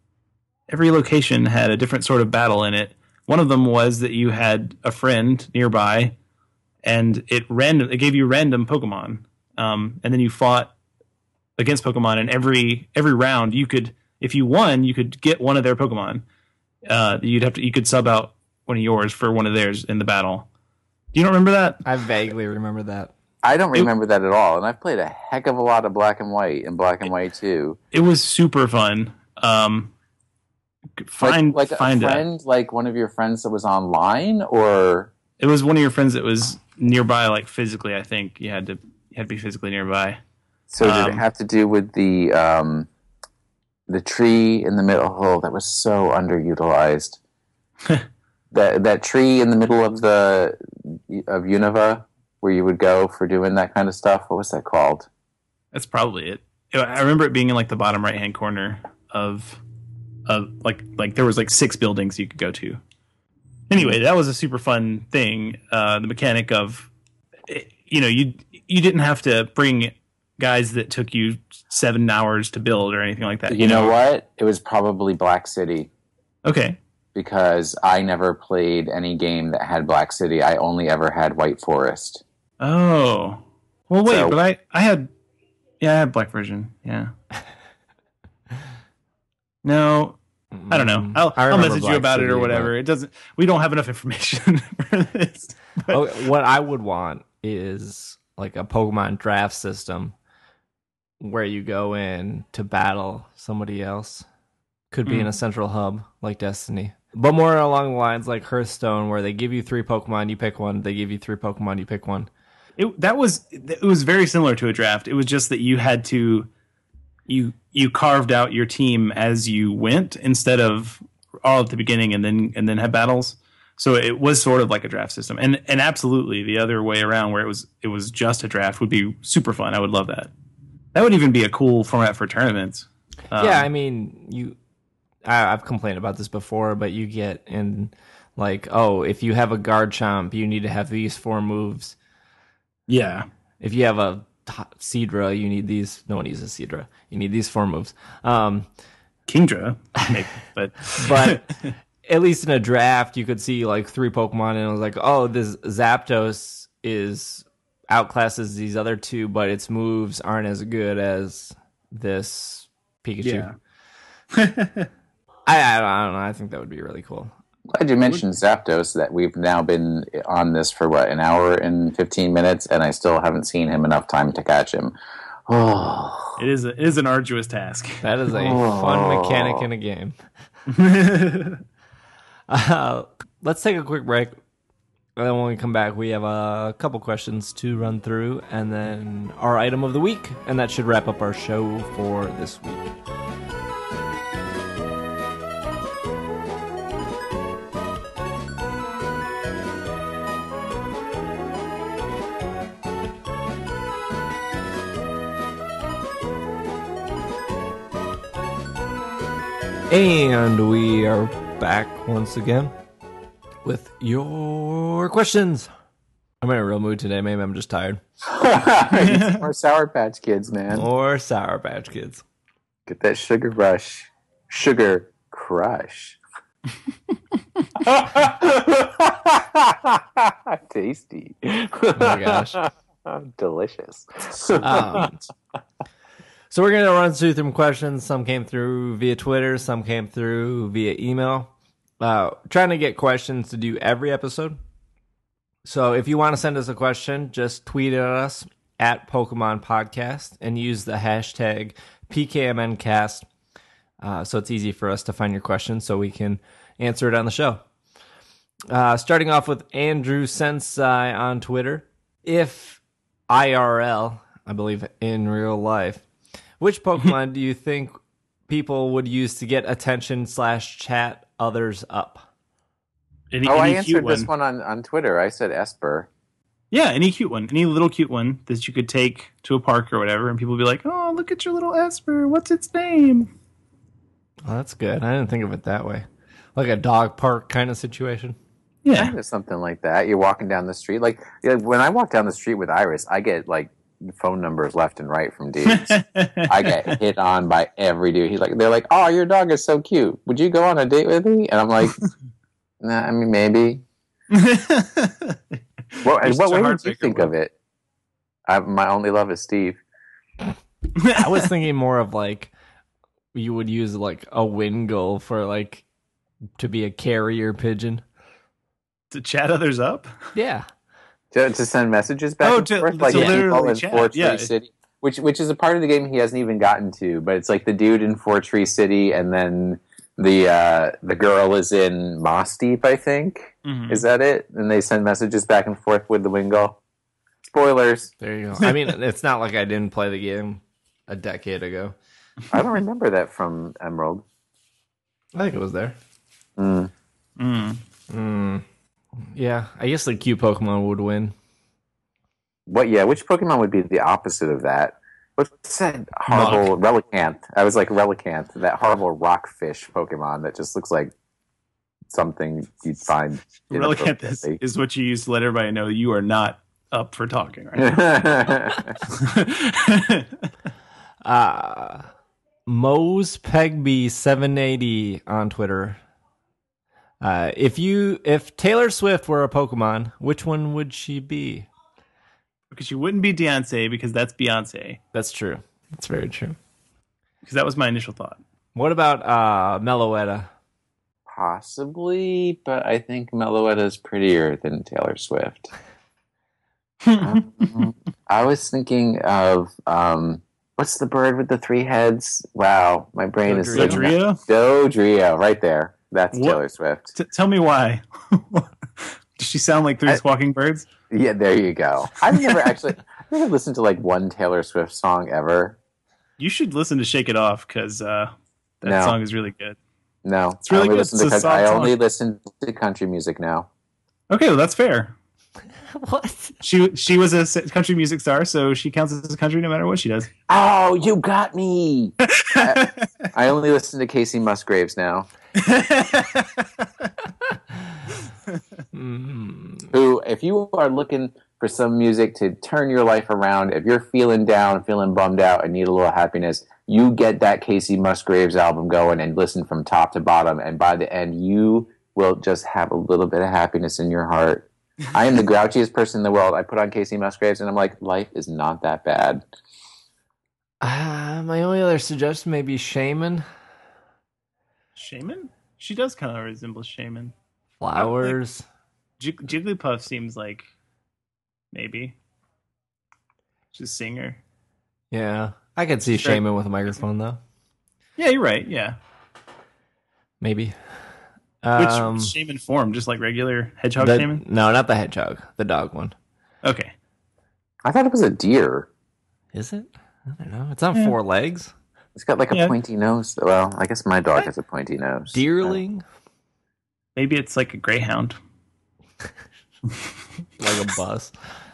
location had a different sort of battle in it. One of them was that you had a friend nearby, and it gave you random Pokemon, and then you fought against Pokemon. And every round, if you won, you could get one of their Pokemon. You could sub out one of yours for one of theirs in the battle. Do you don't remember that? I vaguely remember that. I don't remember that at all, and I've played a heck of a lot of Black and White and Black and White 2. It was super fun. Find a friend, like one of your friends that was online, or it was one of your friends that was nearby, like physically. I think you had to be physically nearby. So did it have to do with the tree in the middle? Oh, that was so underutilized. that tree in the middle of Unova, where you would go for doing that kind of stuff. What was that called? That's probably it. I remember it being in like the bottom right hand corner of like there was like 6 buildings you could go to. Anyway, that was a super fun thing. The mechanic of you didn't have to bring guys that took you 7 hours to build or anything like that. You know what? It was probably Black City. Okay. Because I never played any game that had Black City. I only ever had White Forest. Oh. Well, wait, but I had Black version. Yeah. No, I don't know. I'll message you about it or whatever. It doesn't. We don't have enough information for this. What I would want is like a Pokemon draft system where you go in to battle somebody else. Could be in a central hub like Destiny, but more along the lines like Hearthstone, where they give you 3 Pokemon, you pick one. They give you 3 Pokemon, you pick one. It was very similar to a draft. It was just that you had to you carved out your team as you went instead of all at the beginning and then have battles. So it was sort of like a draft system, and absolutely the other way around where it was just a draft would be super fun. I would love that. That would even be a cool format for tournaments. Yeah, I mean I've complained about this before, but you get in like, oh, if you have a Garchomp, you need to have these 4 moves. Yeah. If you have a Seadra, you need these. No one uses Seadra. You need these 4 moves. Kingdra, maybe, but at least in a draft, you could see like 3 Pokemon, and it was like, oh, this Zapdos outclasses these other 2, but its moves aren't as good as this Pikachu. Yeah. I don't know. I think that would be really cool. Glad you mentioned Zapdos, that we've now been on this for, an hour and 15 minutes, and I still haven't seen him enough time to catch him. Oh. It is an arduous task. That is a fun mechanic in a game. Let's take a quick break. And then when we come back, we have a couple questions to run through, and then our item of the week, and that should wrap up our show for this week. And we are back once again with your questions. I'm in a real mood today. Maybe I'm just tired. More Sour Patch Kids, man. Or Sour Patch Kids. Get that sugar rush. Sugar crush. Tasty. Oh my gosh. Delicious. So we're going to run through some questions. Some came through via Twitter. Some came through via email. Trying to get questions to do every episode. So if you want to send us a question, just tweet at us at Pokemon Podcast and use the hashtag PKMNcast. So it's easy for us to find your question so we can answer it on the show. Starting off with Andrew Sensei on Twitter. If IRL, I believe in real life, which Pokemon do you think people would use to get attention/chat others up? I answered this one on Twitter. I said Esper. Yeah, any cute one. Any little cute one that you could take to a park or whatever, and people would be like, oh, look at your little Esper. What's its name? Oh, that's good. I didn't think of it that way. Like a dog park kind of situation. Yeah. Kind of something like that. You're walking down the street. Like, when I walk down the street with Iris, I get, phone numbers left and right from dudes. I get hit on by every dude. They're like, oh, your dog is so cute. Would you go on a date with me? And I'm like, nah, I mean, maybe. What way did you think of it? My only love is Steve. I was thinking more of you would use a Wingull for to be a carrier pigeon. To chat others up? Yeah. To send messages back and forth, literally in Four Tree City, which is a part of the game he hasn't even gotten to. But it's like the dude in Four Tree City, and then the girl is in Moss Deep, I think. Mm-hmm. Is that it? And they send messages back and forth with the Wingull. Spoilers. There you go. I mean, it's not like I didn't play the game a decade ago. I don't remember that from Emerald. I think it was there. Yeah, I guess the cute Pokemon would win. Which Pokemon would be the opposite of that? What's that horrible Relicanth? I was like Relicanth, that horrible rockfish Pokemon that just looks like something you'd find. Relicanth is what you use to let everybody know you are not up for talking right now. Mose Pegby 780 on Twitter. If Taylor Swift were a Pokemon, which one would she be? Because she wouldn't be Beyonce, because that's Beyonce. That's true. That's very true. Because that was my initial thought. What about Meloetta? Possibly, but I think Meloetta is prettier than Taylor Swift. I was thinking of what's the bird with the 3 heads? Wow, my brain is Dodrio? Dodrio, right there. That's What? Taylor Swift. Tell me why. Does she sound like 3 squawking birds? Yeah, there you go. I've never listened to like one Taylor Swift song ever. You should listen to Shake It Off, because that No. song is really good. No, It's really I only good. listen It's a to soft I only song. listen to country music now. Okay, well, that's fair. What? She was a country music star, so she counts as a country no matter what she does. Oh, you got me. I only listen to Casey Musgraves now. Who, if you are looking for some music to turn your life around, if you're feeling down, feeling bummed out, and need a little happiness, you get that Casey Musgraves album going and listen from top to bottom, and by the end, you will just have a little bit of happiness in your heart. I am the grouchiest person in the world. I put on Casey Musgraves, and I'm like, life is not that bad. My only other suggestion may be Shaman. Shaman? She does kind of resemble Shaman. Flowers. Jigglypuff seems like maybe. She's a singer. Yeah. I could see Sure. Shaman with a microphone, though. Yeah, you're right. Yeah. Maybe. Which shaman form? Just like regular hedgehog shaman? No, not the hedgehog. The dog one. Okay. I thought it was a deer. Is it? I don't know. It's on 4 legs. It's got like a Yeah. pointy nose. Well, I guess my dog has a pointy nose. Deerling. Maybe it's like a greyhound. Like a bus.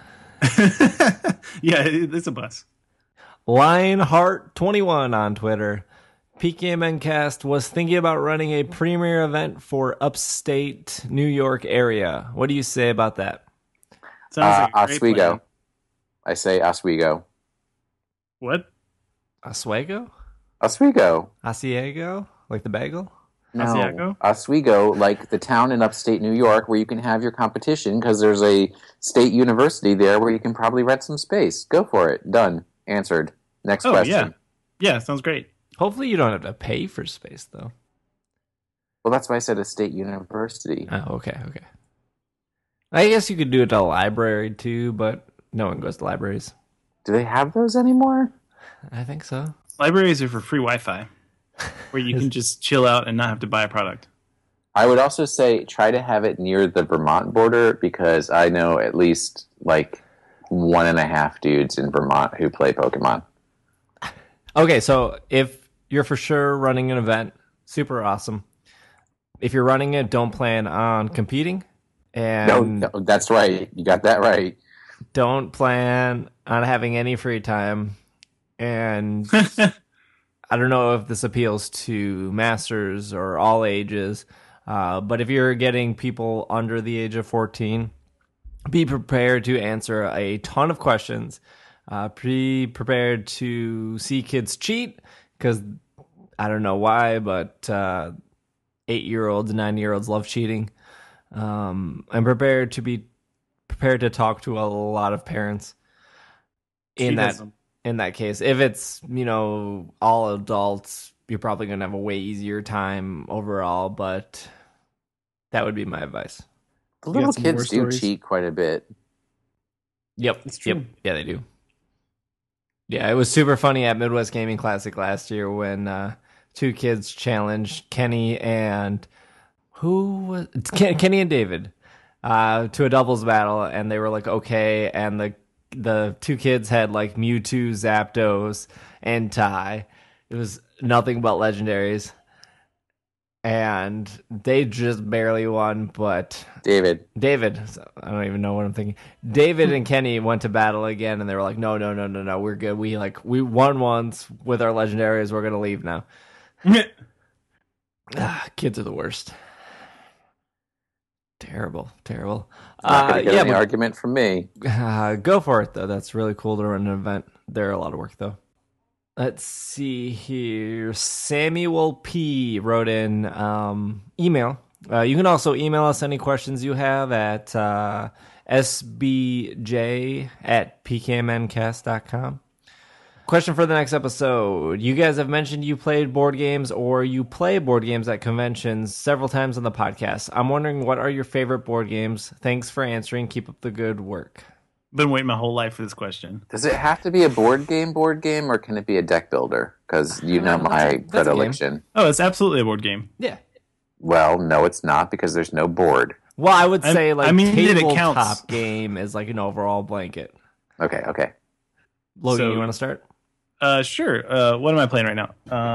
Yeah, it's a bus. Lionheart21 on Twitter. PKMNcast was thinking about running a premiere event for upstate New York area. What do you say about that? Sounds like a great Oswego. plan. I say Oswego. What? Oswego? Oswego. Asiego? Like the bagel? No, Oswego? Oswego, like the town in upstate New York where you can have your competition because there's a state university there where you can probably rent some space. Go for it. Done. Answered. Next Oh, question. Yeah, sounds great. Hopefully you don't have to pay for space, though. Well, that's why I said a state university. Oh, okay. I guess you could do it at a library, too, but no one goes to libraries. Do they have those anymore? I think so. Libraries are for free Wi-Fi, where you can just chill out and not have to buy a product. I would also say try to have it near the Vermont border because I know at least like 1.5 dudes in Vermont who play Pokemon. Okay, so if you're for sure running an event, super awesome. If you're running it, don't plan on competing. And No, that's right. You got that right. don't plan on having any free time. And I don't know if this appeals to masters or all ages, but if you're getting people under the age of 14, be prepared to answer a ton of questions. Be prepared to see kids cheat, because I don't know why, but 8-year-olds, 9-year-olds love cheating. I'm prepared to talk to a lot of parents in that case. If it's, all adults, you're probably going to have a way easier time overall, but that would be my advice. The You little got some kids war do stories? cheat quite a bit. Yep. It's true. Yep. Yeah, they do. Yeah, it was super funny at Midwest Gaming Classic last year when 2 kids challenged Kenny and Kenny and David to a doubles battle, and they were like, okay, and the 2 kids had like Mewtwo, Zapdos, and Ty. It was nothing but legendaries, and they just barely won. But David, I don't even know what I'm thinking. David and Kenny went to battle again, and they were like, no, we're good. We won once with our legendaries. We're gonna leave now. Kids are the worst. Terrible. Not going to get any argument from me. Go for it, though. That's really cool to run an event. They're a lot of work, though. Let's see here. Samuel P. wrote in email. You can also email us any questions you have at sbj@pkmncast.com. Question for the next episode. You guys have mentioned you played board games or you play board games at conventions several times on the podcast. I'm wondering, what are your favorite board games? Thanks for answering. Keep up the good work. Been waiting my whole life for this question. Does it have to be a board game, or can it be a deck builder? Because you know my predilection. Oh, it's absolutely a board game. Yeah. Well, no, it's not, because there's no board. Well, I would say tabletop game is like an overall blanket. Okay. Logan, you want to start? Sure. What am I playing right now?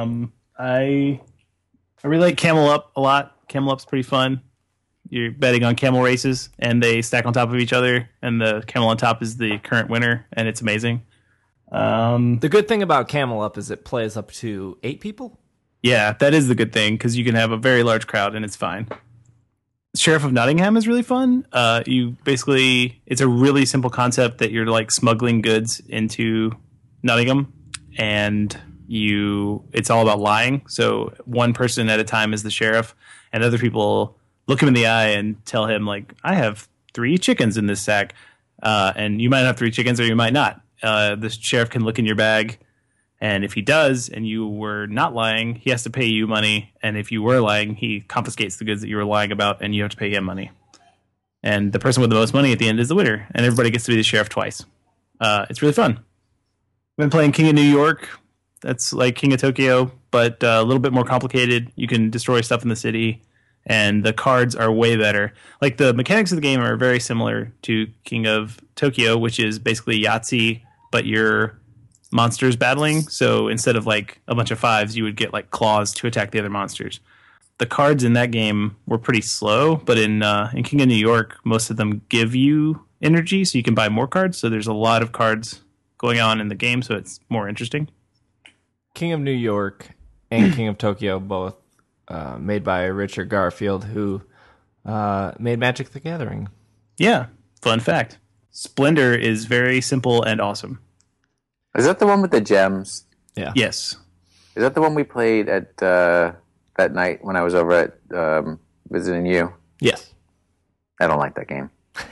I really like Camel Up a lot. Camel Up's pretty fun. You're betting on camel races, and they stack on top of each other, and the camel on top is the current winner, and it's amazing. The good thing about Camel Up is it plays up to 8 people. Yeah, that is the good thing, because you can have a very large crowd, and it's fine. Sheriff of Nottingham is really fun. It's a really simple concept that you're like smuggling goods into Nottingham, and it's all about lying. So one person at a time is the sheriff, and other people look him in the eye and tell him, like, I have 3 chickens in this sack. And you might have 3 chickens or you might not. The sheriff can look in your bag, and if he does and you were not lying, he has to pay you money. And if you were lying, he confiscates the goods that you were lying about, and you have to pay him money. And the person with the most money at the end is the winner, and everybody gets to be the sheriff twice. It's really fun. I've been playing King of New York. That's like King of Tokyo, but a little bit more complicated. You can destroy stuff in the city, and the cards are way better. Like, the mechanics of the game are very similar to King of Tokyo, which is basically Yahtzee, but you're monsters battling. So instead of like a bunch of 5s, you would get like claws to attack the other monsters. The cards in that game were pretty slow, but in King of New York, most of them give you energy, so you can buy more cards. So there's a lot of cards going on in the game, so it's more interesting. King of New York and King of Tokyo, both made by Richard Garfield, who made Magic the Gathering. Yeah, fun fact. Splendor is very simple and awesome. Is that the one with the gems? Yeah. Yes. Is that the one we played at that night when I was over at visiting you? Yes. I don't like that game.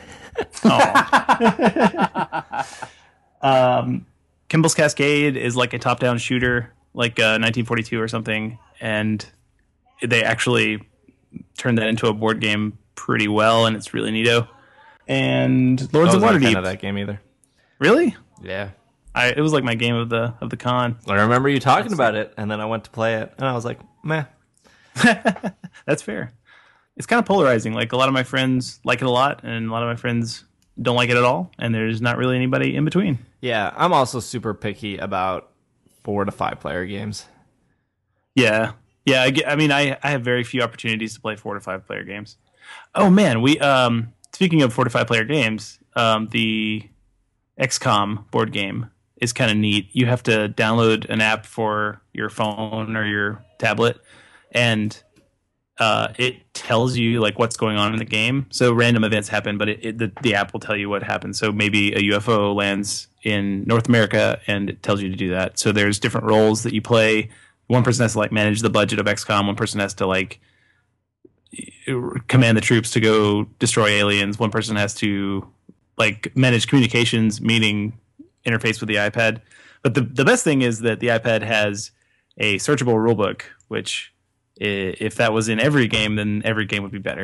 Kimball's Cascade is like a top-down shooter, like 1942 or something, and they actually turned that into a board game pretty well, and it's really neato. And Lords of Waterdeep. I wasn't a fan of that game either. Really? Yeah. It was like my game of the con. I remember you talking about it, and then I went to play it, and I was like, meh. That's fair. It's kind of polarizing. Like, a lot of my friends like it a lot, and a lot of my friends don't like it at all, and there's not really anybody in between. Yeah, I'm also super picky about 4 to 5 player games. Yeah. I have very few opportunities to play 4 to 5 player games. Oh man, we speaking of 4 to 5 player games, the XCOM board game is kind of neat. You have to download an app for your phone or your tablet, and it tells you like what's going on in the game. So random events happen, but the app will tell you what happens. So maybe a UFO lands in North America, and it tells you to do that. So there's different roles that you play. One person has to like manage the budget of XCOM. One person has to like command the troops to go destroy aliens. One person has to like manage communications, meaning interface with the iPad. But the best thing is that the iPad has a searchable rulebook, which if that was in every game, then every game would be better.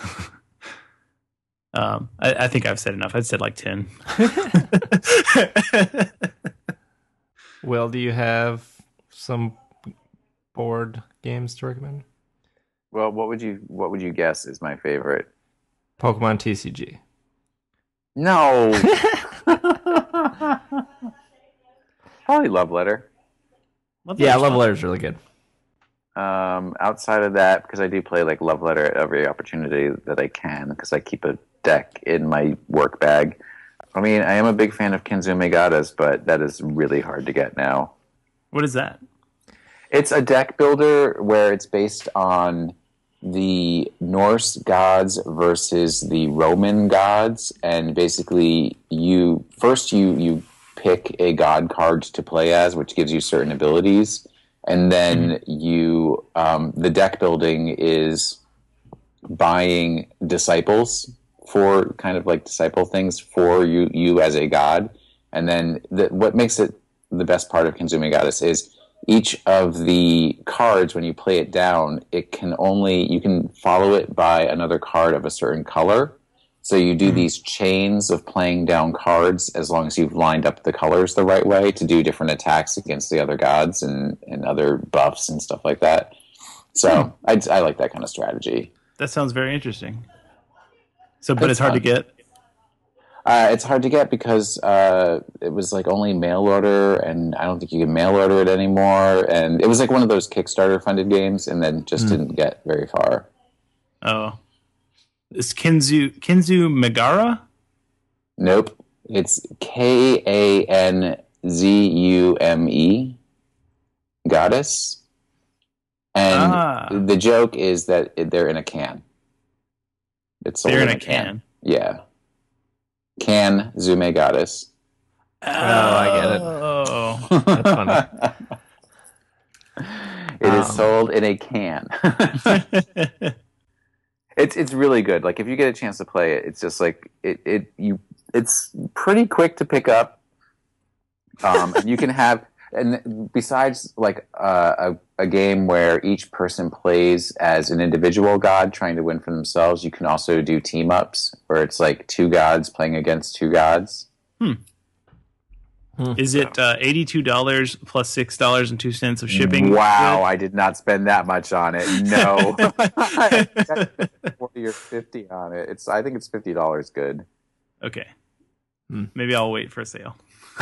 I think I've said enough. I've said like 10. Will, do you have some board games to recommend? Well, what would you guess is my favorite? Pokemon TCG. No. Probably Love Letter. Love Letter is really good. Outside of that, because I do play like Love Letter at every opportunity that I can, because I keep a deck in my work bag. I mean, I am a big fan of Kenzumi Gata's, but that is really hard to get now. What is that? It's a deck builder where it's based on the Norse gods versus the Roman gods, and basically you pick a god card to play as, which gives you certain abilities, and then the deck building is buying disciples for kind of like disciple things for you as a god, and then what makes it the best part of Kenzumi Goddess is each of the cards, when you play it down, you can follow it by another card of a certain color. So you do these chains of playing down cards as long as you've lined up the colors the right way to do different attacks against the other gods and other buffs and stuff like that. So I like that kind of strategy. That sounds very interesting. But it's hard to get? It's hard to get because it was like only mail order, and I don't think you can mail order it anymore. And it was like one of those Kickstarter funded games, and then just didn't get very far. Oh, is Kenzu Megara? Nope, it's Kanzume Goddess, and the joke is that they're in a can. They're in a can. Yeah. Kanzume Goddess. Oh, I get it. Oh, That's funny. It is sold in a can. It's really good. Like if you get a chance to play it, it's just like it's pretty quick to pick up. And you can have, and besides like a game where each person plays as an individual god trying to win for themselves, you can also do team ups where it's like two gods playing against two gods. Is it $82 plus $6.02 of shipping? Wow, I did not spend that much on it. No, I got 40 or 50 on it. I think it's $50 good. Okay, maybe I'll wait for a sale.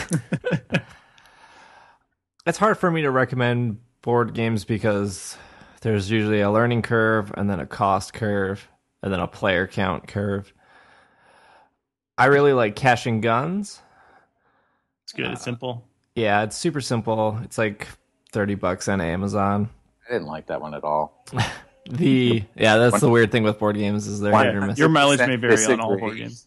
It's hard for me to recommend board games because there's usually a learning curve and then a cost curve and then a player count curve. I really like Cash and Guns. It's good. It's simple. Yeah, it's super simple. It's like $30 on Amazon. I didn't like that one at all. That's the weird thing with board games is they're hit or miss. Your mileage may vary on all board games.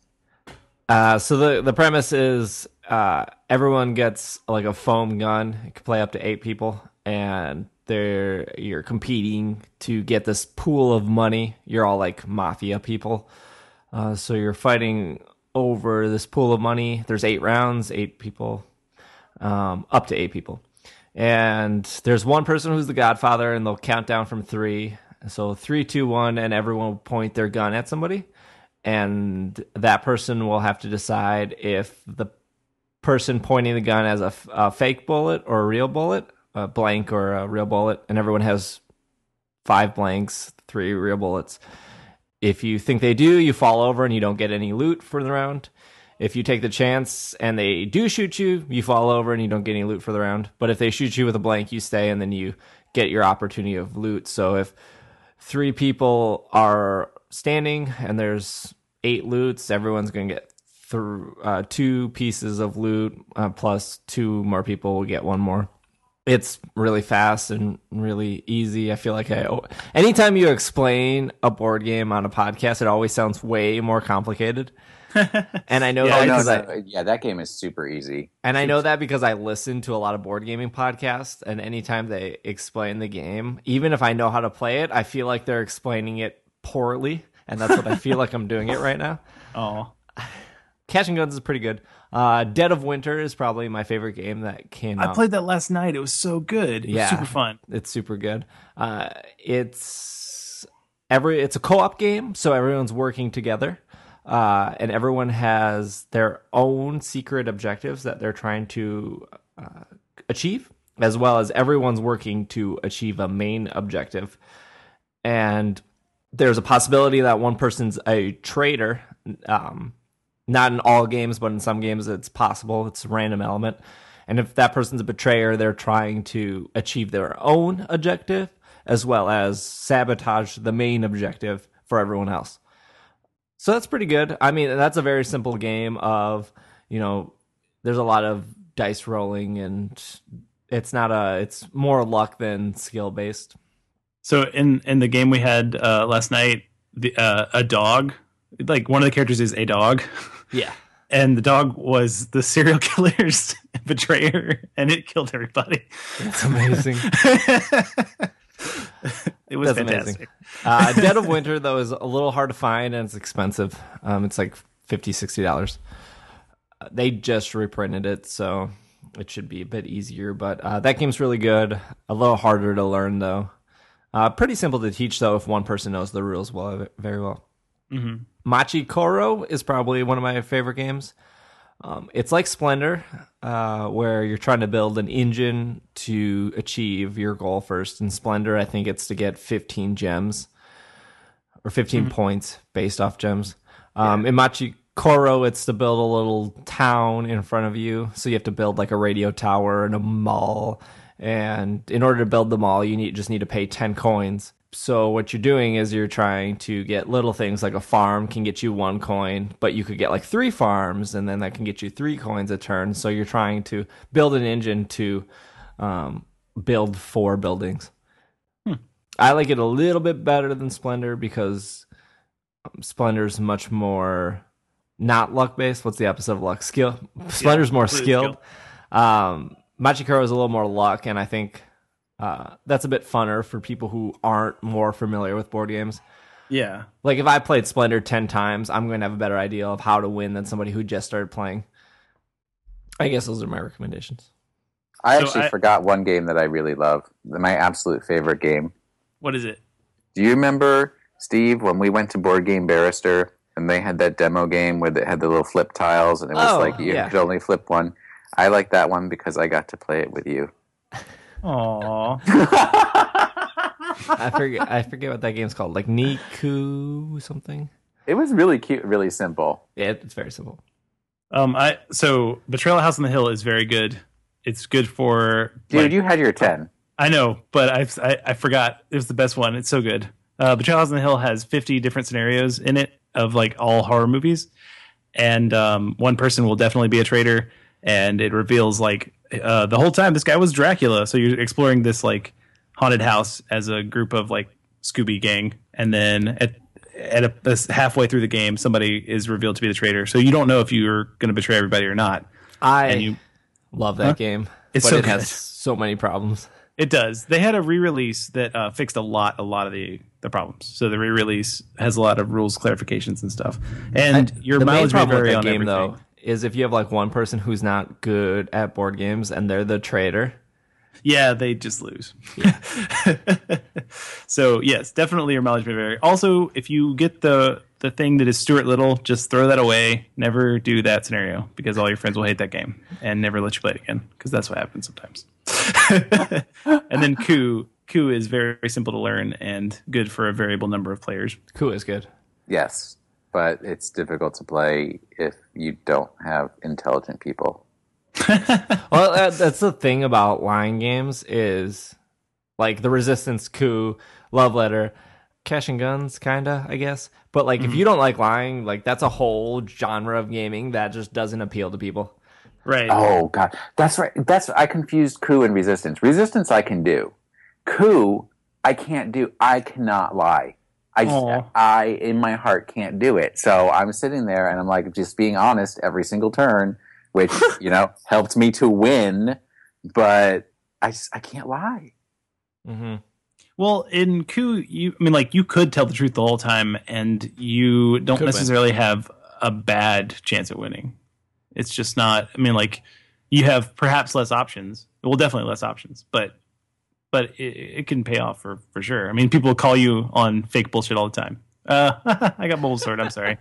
So the premise is everyone gets like a foam gun. You can play up to 8 people, and you're competing to get this pool of money. You're all like mafia people, so you're fighting over this pool of money. There's 8 rounds, 8 people, up to 8 people, and there's one person who's the Godfather, and they'll count down from 3. So 3, 2, 1, and everyone will point their gun at somebody. And that person will have to decide if the person pointing the gun has a fake bullet or a real bullet, a blank or a real bullet, and everyone has 5 blanks, 3 real bullets. If you think they do, you fall over and you don't get any loot for the round. If you take the chance and they do shoot you, you fall over and you don't get any loot for the round. But if they shoot you with a blank, you stay and then you get your opportunity of loot. So if 3 people are standing and there's 8 loots, everyone's going to get 2 pieces of loot, plus 2 more people will get 1 more. It's really fast and really easy. I feel like anytime you explain a board game on a podcast, it always sounds way more complicated. And I know that game is super easy. And I know that because I listen to a lot of board gaming podcasts, and anytime they explain the game, even if I know how to play it, I feel like they're explaining it poorly, and that's what I feel like I'm doing it right now. Oh, Cash and Guns is pretty good. Dead of Winter is probably my favorite game that came out. I played that last night. It was so good. It was super fun. It's super good. It's a co-op game, so everyone's working together. And everyone has their own secret objectives that they're trying to achieve, as well as everyone's working to achieve a main objective. And there's a possibility that one person's a traitor. Not in all games, but in some games it's possible. It's a random element. And if that person's a betrayer, they're trying to achieve their own objective, as well as sabotage the main objective for everyone else. So that's pretty good. I mean, that's a very simple game of, there's a lot of dice rolling, and it's more luck than skill based. So in the game we had last night, a dog, like one of the characters is a dog. Yeah. And the dog was the serial killer's betrayer, and it killed everybody. That's amazing. It was That's fantastic. amazing. Dead of Winter, though, is a little hard to find, and it's expensive. It's like $50, $60. They just reprinted it, so it should be a bit easier. But that game's really good. A little harder to learn, though. Pretty simple to teach, though, if one person knows the rules very well. Mm-hmm. Machi Koro is probably one of my favorite games. It's like Splendor, where you're trying to build an engine to achieve your goal first. In Splendor, I think it's to get 15 gems or 15 points based off gems. In Machi Koro, it's to build a little town in front of you. So you have to build like a radio tower and a mall. And in order to build the mall, you just need to pay 10 coins. So what you're doing is you're trying to get little things like a farm can get you 1 coin, but you could get like 3 farms, and then that can get you 3 coins a turn. So you're trying to build an engine to build 4 buildings. I like it a little bit better than Splendor because Splendor's much more not luck-based. What's the opposite of luck? Skill. Splendor's more skilled. Machikoro is a little more luck, and I think that's a bit funner for people who aren't more familiar with board games. Yeah. Like, if I played Splendor 10 times, I'm going to have a better idea of how to win than somebody who just started playing. I guess those are my recommendations. I forgot one game that I really love. My absolute favorite game. What is it? Do you remember, Steve, when we went to Board Game Barrister and they had that demo game where it had the little flip tiles and it was you could only flip one? I like that one because I got to play it with you. Aww. I forget what that game's called. Like Niku something. It was really cute, really simple. Yeah, it's very simple. So Betrayal at House on the Hill is very good. It's good for dude. You had your 10. I know, but I forgot. It was the best one. It's so good. Betrayal at House on the Hill has 50 different scenarios in it of like all horror movies, and one person will definitely be a traitor, and it reveals like the whole time this guy was Dracula. So you're exploring this like haunted house as a group of like Scooby gang, and then at halfway through the game, somebody is revealed to be the traitor. So you don't know if you're going to betray everybody or not. I love that game, it's but so it good. has so many problems. It does. They had a re-release that fixed a lot of the problems. So the re-release has a lot of rules clarifications and stuff. And your the main mileage may problem with vary that on game, everything. though, is if you have like one person who's not good at board games and they're the traitor. Yeah, they just lose. So yes, definitely your mileage may vary. Also, if you get the thing that is Stuart Little, just throw that away. Never do that scenario because all your friends will hate that game and never let you play it again because that's what happens sometimes. And then Coup is very, very simple to learn and good for a variable number of players. Coup is good. Yes, but it's difficult to play if you don't have intelligent people. Well, that's the thing about line games is like the Resistance, Coup, Love Letter, Cash and Guns, kinda, I guess. But like if you don't like lying, like that's a whole genre of gaming that just doesn't appeal to people. Right. Oh god, that's right. I confused Coup and Resistance. Resistance I can do. Coup I can't do. I cannot lie. I in my heart can't do it. So I'm sitting there and I'm like just being honest every single turn, which helped me to win. But I can't lie. Mm-hmm. Well, in Coup, you could tell the truth the whole time, and you don't necessarily have a bad chance at winning. It's just not. You have perhaps less options. Well, definitely less options, but it can pay off for sure. People call you on fake bullshit all the time. I got mobile sword. I'm sorry.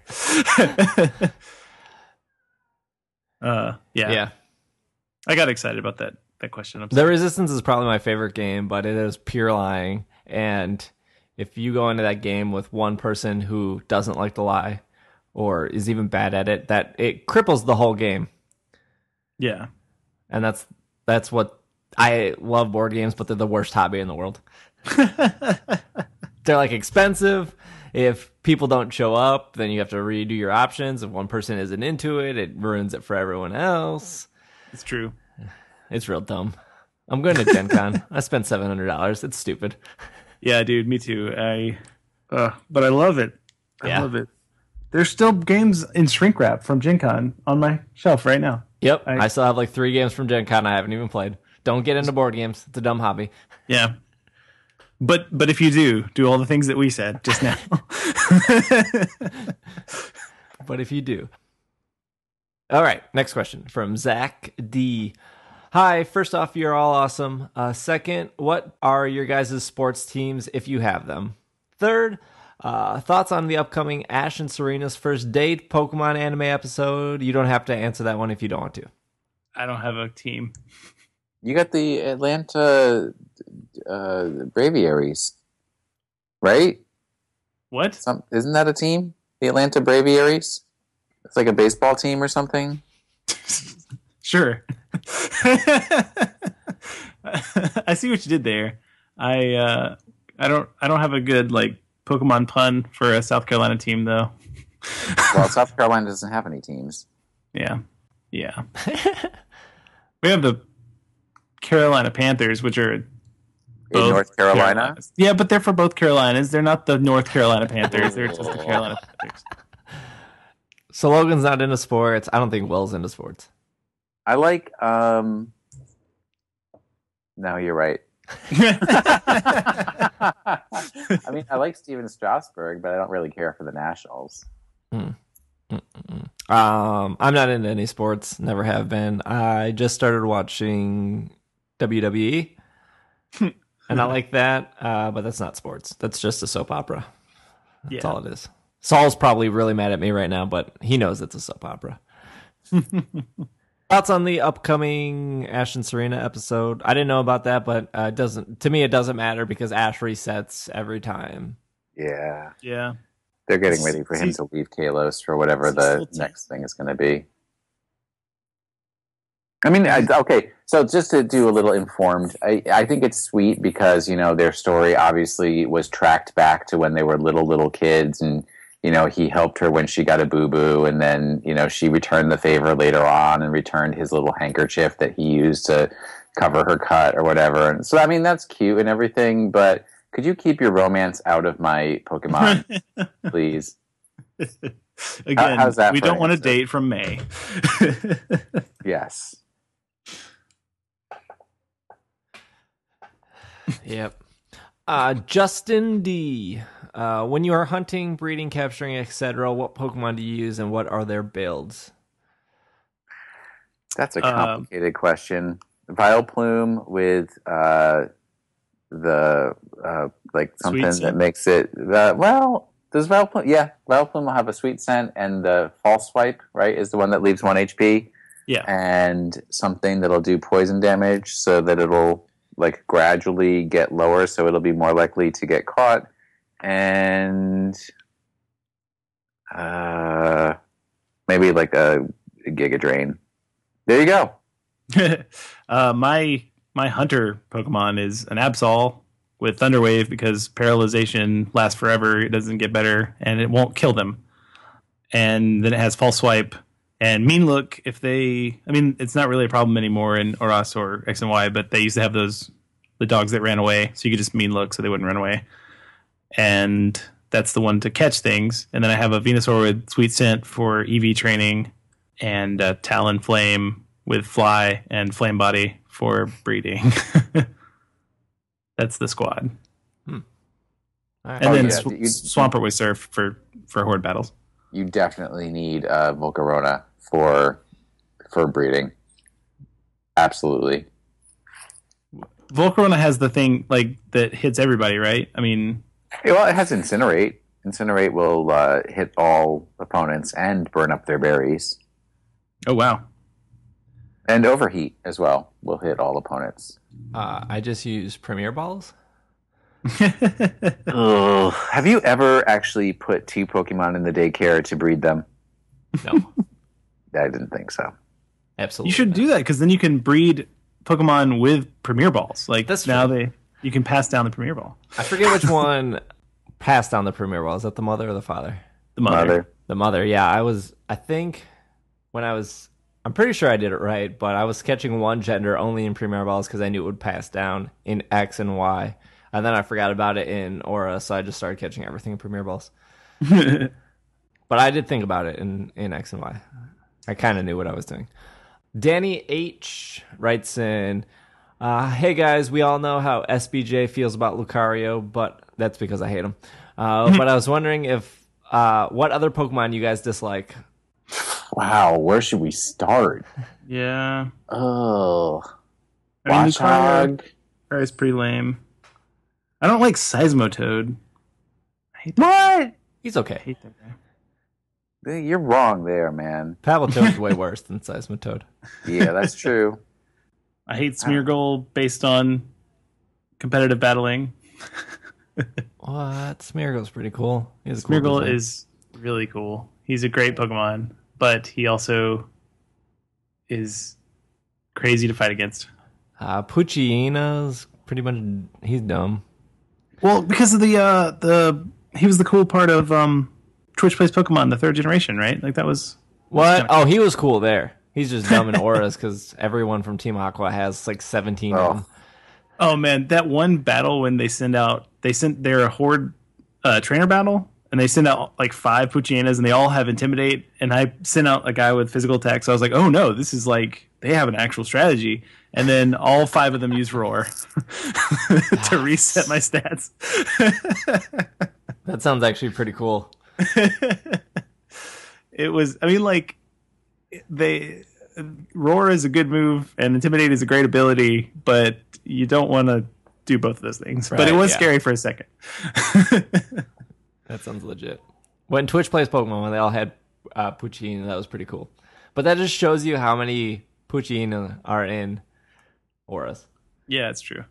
Yeah. I got excited about that question. The Resistance is probably my favorite game, but it is pure lying. And if you go into that game with one person who doesn't like to lie or is even bad at it, that it cripples the whole game. Yeah. And that's what I love board games, but they're the worst hobby in the world. They're like expensive. If people don't show up, then you have to redo your options. If one person isn't into it, it ruins it for everyone else. It's true. It's real dumb. I'm going to Gen Con. I spent $700. It's stupid. Yeah, dude, me too. But I love it. I love it. There's still games in shrink wrap from Gen Con on my shelf right now. Yep, I still have like 3 games from Gen Con I haven't even played. Don't get into board games. It's a dumb hobby. Yeah. But if you do all the things that we said just now. But if you do. All right, next question from Zach D. Hi, first off, you're all awesome. Second, what are your guys' sports teams if you have them? Third, thoughts on the upcoming Ash and Serena's first date Pokemon anime episode? You don't have to answer that one if you don't want to. I don't have a team. You got the Atlanta Braviaries, right? What? Isn't that a team? The Atlanta Braviaries? It's like a baseball team or something? Sure. I see what you did there. I don't have a good like Pokemon pun for a South Carolina team though. Well, South Carolina doesn't have any teams. Yeah. We have the Carolina Panthers, which are in North Carolina. Carolinas. Yeah, but they're for both Carolinas. They're not the North Carolina Panthers. They're just the Carolina Panthers. So Logan's not into sports. I don't think Will's into sports. I like. No, you're right. I mean, I like Steven Strasburg, but I don't really care for the Nationals. I'm not into any sports. Never have been. I just started watching WWE, and I like that, but that's not sports. That's just a soap opera. That's all it is. Saul's probably really mad at me right now, but he knows it's a soap opera. Thoughts on the upcoming Ash and Serena episode? I didn't know about that, but it doesn't matter because Ash resets every time. Yeah. They're getting ready for him to leave Kalos for whatever the next thing is going to be. I mean, okay, so just to do a little informed, I think it's sweet because, their story obviously was tracked back to when they were little kids, and, he helped her when she got a boo-boo, and then, she returned the favor later on and returned his little handkerchief that he used to cover her cut or whatever. And so, I mean, that's cute and everything, but could you keep your romance out of my Pokemon, please? Again, how's that we don't want a answer? date from May. Yes. Yep. Justin D. When you are hunting, breeding, capturing, etc., what Pokemon do you use and what are their builds? That's a complicated question. Vileplume with the like something that makes it does Vileplume? Yeah, Vileplume will have a sweet scent, and the false swipe, right, is the one that leaves 1 HP. Yeah, and something that'll do poison damage, so that it'll like gradually get lower, so it'll be more likely to get caught, and maybe like a Giga Drain. There you go. My hunter Pokemon is an Absol with Thunder Wave because paralyzation lasts forever. It doesn't get better, and it won't kill them. And then it has False Swipe and Mean Look. It's not really a problem anymore in Oras or X and Y, but they used to have the dogs that ran away, so you could just Mean Look so they wouldn't run away. And that's the one to catch things. And then I have a Venusaur with Sweet Scent for EV training, and Talonflame with Fly and Flame Body for breeding. That's the squad. All right. And then Swampert with Surf for horde battles. You definitely need Volcarona for breeding. Absolutely. Volcarona has the thing like that hits everybody, right? I mean, well, it has Incinerate. Incinerate will hit all opponents and burn up their berries. Oh wow! And Overheat as well will hit all opponents. I just use Premier Balls. Have you ever actually put 2 Pokemon in the daycare to breed them? No. I didn't think so. Absolutely. You should do that because then you can breed Pokemon with Premier Balls. Like That's now true. you can pass down the Premier Ball. I forget which one passed down the Premier Ball. Is that the mother or the father? The mother. The mother, yeah. I'm pretty sure I did it right, but I was catching one gender only in Premier Balls because I knew it would pass down in X and Y. And then I forgot about it in Aura, so I just started catching everything in Premier Balls. But I did think about it in X and Y. I kind of knew what I was doing. Danny H. writes in, hey guys, we all know how SBJ feels about Lucario, but that's because I hate him. But I was wondering if what other Pokemon you guys dislike? Wow, where should we start? Yeah. Oh. I mean, Watchog. Lucario is pretty lame. I don't like Seismotoad. I hate that. What? He's okay. I hate that guy. You're wrong there, man. Palatoad's way worse than Seismitoad. Yeah, that's true. I hate Smeargle based on competitive battling. What? Smeargle's pretty cool. Smeargle is really cool. He's a great Pokemon, but he also is crazy to fight against. Poochyina's pretty much, he's dumb. Well, because of the he was the cool part of Twitch Plays Pokemon, the 3rd generation, right? Like that was What? Oh, he was cool there. He's just dumb in auras because everyone from Team Aqua has like 17 of them. Oh man, that one battle when they sent their horde trainer battle, and they send out like 5 Poochynas, and they all have Intimidate, and I sent out a guy with physical attack, so I was like, oh no, this is like they have an actual strategy, and then all 5 of them use Roar to reset my stats. That sounds actually pretty cool. It was, I mean, like Roar is a good move and Intimidate is a great ability, but you don't want to do both of those things. Right, but it was yeah. scary for a second. That sounds legit. When Twitch Plays Pokemon, when they all had Poochyena, that was pretty cool. But that just shows you how many Poochyena are in auras. Yeah, it's true.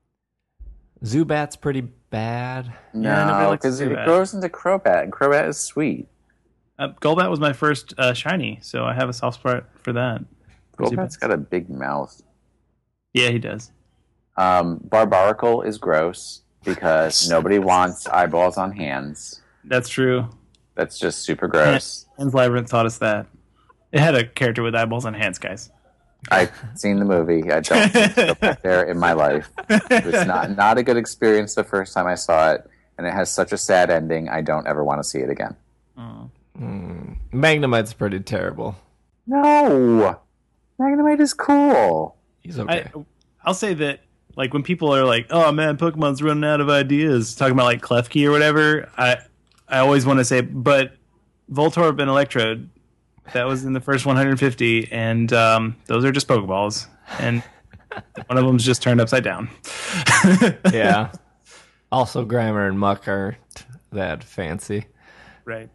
Zubat's pretty bad. Yeah, I never No, liked because it Zubat. grows into Crobat, and Crobat is sweet. Golbat was my first shiny, so I have a soft spot for that. Golbat's got a big mouth. Yeah, he does. Barbaracle is gross because nobody wants eyeballs on hands. That's true. That's just super gross. Pan's Labyrinth taught us that. It had a character with eyeballs on hands, guys. I've seen the movie. I don't think so back there in my life. It was not a good experience the first time I saw it, and it has such a sad ending. I don't ever want to see it again. Oh. Magnemite's pretty terrible. No, Magnemite is cool. He's okay. I'll say that, like, when people are like, "Oh man, Pokemon's running out of ideas," talking about like Klefki or whatever, I always want to say, but Voltorb and Electrode, that was in the first 150, and those are just Pokeballs, and one of them's just turned upside down. Yeah. Also, Grimer and Muck aren't that fancy. Right.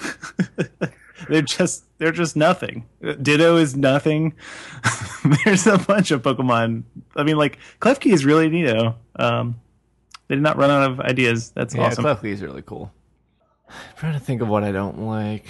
They're just nothing. Ditto is nothing. There's a bunch of Pokemon. I mean, like, Klefki is really neato. They did not run out of ideas. That's awesome. Yeah, Klefki is really cool. I'm trying to think of what I don't like.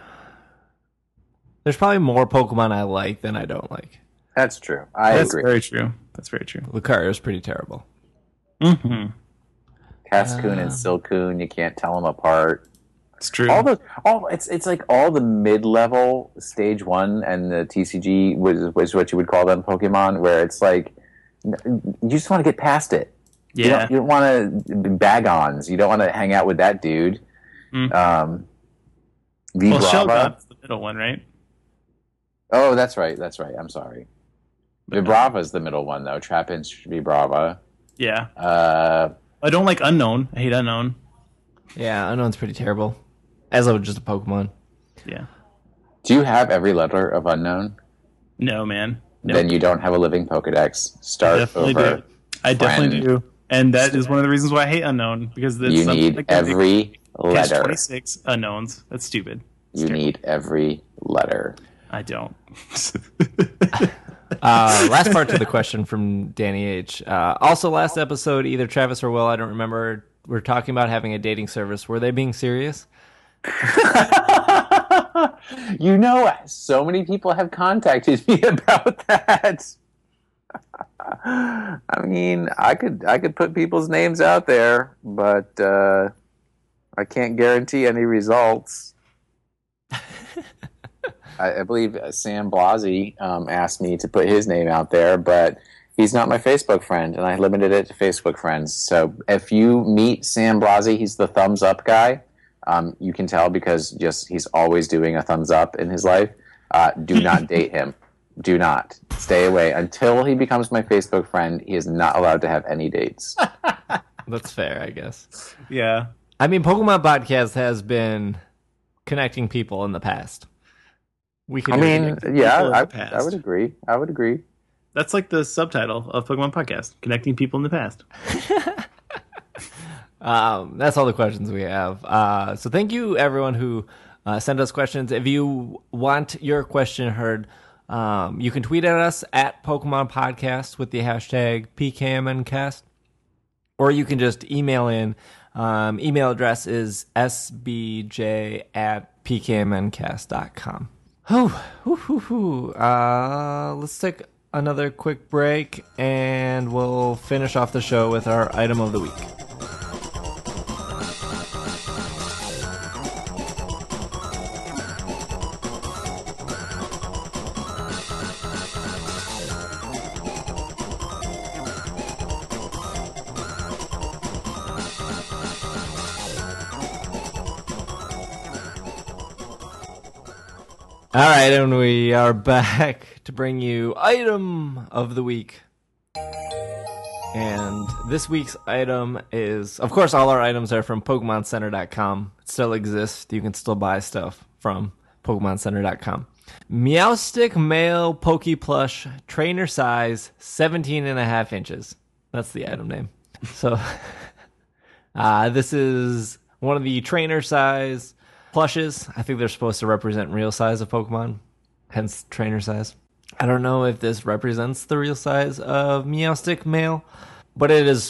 There's probably more Pokemon I like than I don't like. That's true. I That's agree. very true. That's very true. Lucario's pretty terrible. Mm-hmm. Cascoon and Silcoon, you can't tell them apart. It's true. It's like all the mid-level stage 1 and the TCG was what you would call them Pokemon, where it's like you just want to get past it. Yeah. You don't want to bag-ons. You don't want to hang out with that dude. Well, Vibrava. Shelgon's the middle one, right? Oh, that's right. I'm sorry. Vibrava's the middle one, though. Trapinch, Vibrava. Yeah. Uh, I don't like Unknown. I hate Unknown. Yeah, Unknown's pretty terrible. As though just a Pokemon. Yeah. do you have every letter of Unknown? No, man. Nope. Then you don't have a living Pokedex. Start Definitely over. do. I definitely friend. do. And that is one of the reasons why I hate Unknown. Because it's You something need like every catch letter. 26 unknowns. That's stupid. You need every letter. I don't. Last part to the question from Danny H. Also, last episode, either Travis or Will, I don't remember, we're talking about having a dating service. Were they being serious? You know, so many people have contacted me about that. I mean, I could put people's names out there, but I can't guarantee any results. I believe Sam Blasey asked me to put his name out there, but He's not my Facebook friend, and I limited it to Facebook friends. So if you meet Sam Blasi, he's the thumbs up guy. You can tell because he's always doing a thumbs up in his life. Do not date him. Do not. Stay away. Until he becomes my Facebook friend, he is not allowed to have any dates. That's fair, I guess. Yeah. I mean, Pokemon Podcast has been connecting people in the past. I would agree. I would agree. That's like the subtitle of Pokemon Podcast, Connecting People in the Past. That's all the questions we have. So thank you, everyone who sent us questions. If you want your question heard, you can tweet at us at Pokemon Podcast with the hashtag PKMNcast, or you can just email in. Email address is sbj@pkmncast.com. Let's take another quick break, and we'll finish off the show with our item of the week. All right, and we are back to bring you item of the week. And this week's item is, of course, all our items are from PokemonCenter.com. It still exists. You can still buy stuff from PokemonCenter.com. Meowstic male Poke Plush, trainer size, 17.5 inches. That's the item name. So, this is one of the trainer size plushes. I think they're supposed to represent real size of Pokemon, hence trainer size. I don't know if this represents the real size of Meowstic male, but it is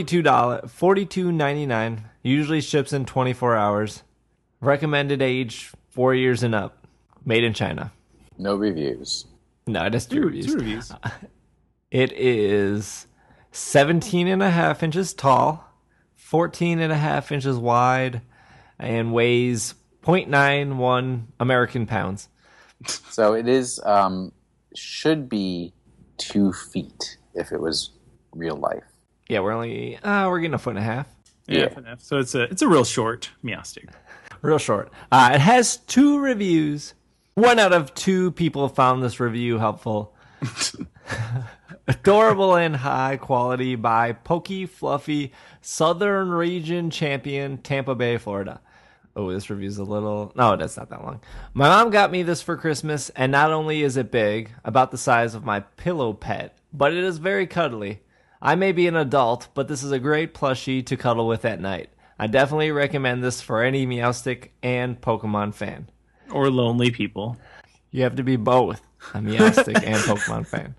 $42.99. Usually ships in 24 hours. Recommended age 4 years and up. Made in China. No reviews. No, just two reviews. Two reviews. It is 17.5 inches tall, 14.5 inches wide, and weighs 0.91 American pounds. So it is, should be 2 feet if it was real life. Yeah, we're getting a foot and a half. Yeah. So it's a real short Meowstic. Real short. It has 2 reviews. 1 out of 2 people found this review helpful. Adorable and high quality by Pokey Fluffy, Southern Region Champion, Tampa Bay, Florida. Oh, this review's a little... No, that's not that long. My mom got me this for Christmas, and not only is it big, about the size of my pillow pet, but it is very cuddly. I may be an adult, but this is a great plushie to cuddle with at night. I definitely recommend this for any Meowstic and Pokemon fan. Or lonely people. You have to be both a Meowstic and Pokemon fan.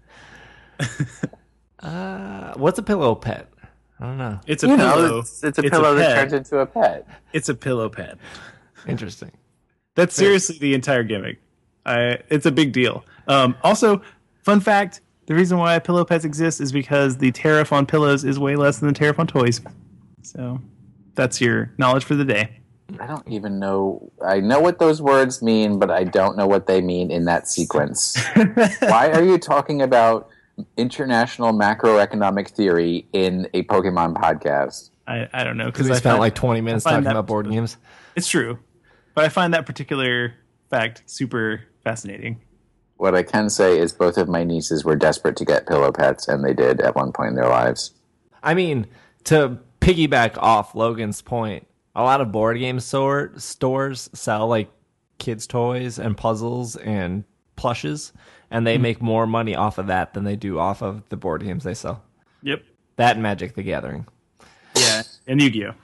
What's a pillow pet? I don't know. It's a pillow. It's a pillow that turns into a pet. It's a pillow pet. Interesting. That's seriously the entire gimmick. It's a big deal. Also, fun fact, the reason why pillow pets exist is because the tariff on pillows is way less than the tariff on toys. So that's your knowledge for the day. I don't even know. I know what those words mean, but I don't know what they mean in that sequence. Why are you talking about international macroeconomic theory in a Pokemon podcast? I don't know. Because we spent like 20 minutes talking about board games. It's true. But I find that particular fact super fascinating. What I can say is both of my nieces were desperate to get pillow pets, and they did at one point in their lives. I mean, to piggyback off Logan's point, a lot of board game stores sell like kids' toys and puzzles and plushes, and they make more money off of that than they do off of the board games they sell. Yep. That and Magic the Gathering. Yeah, and Yu-Gi-Oh!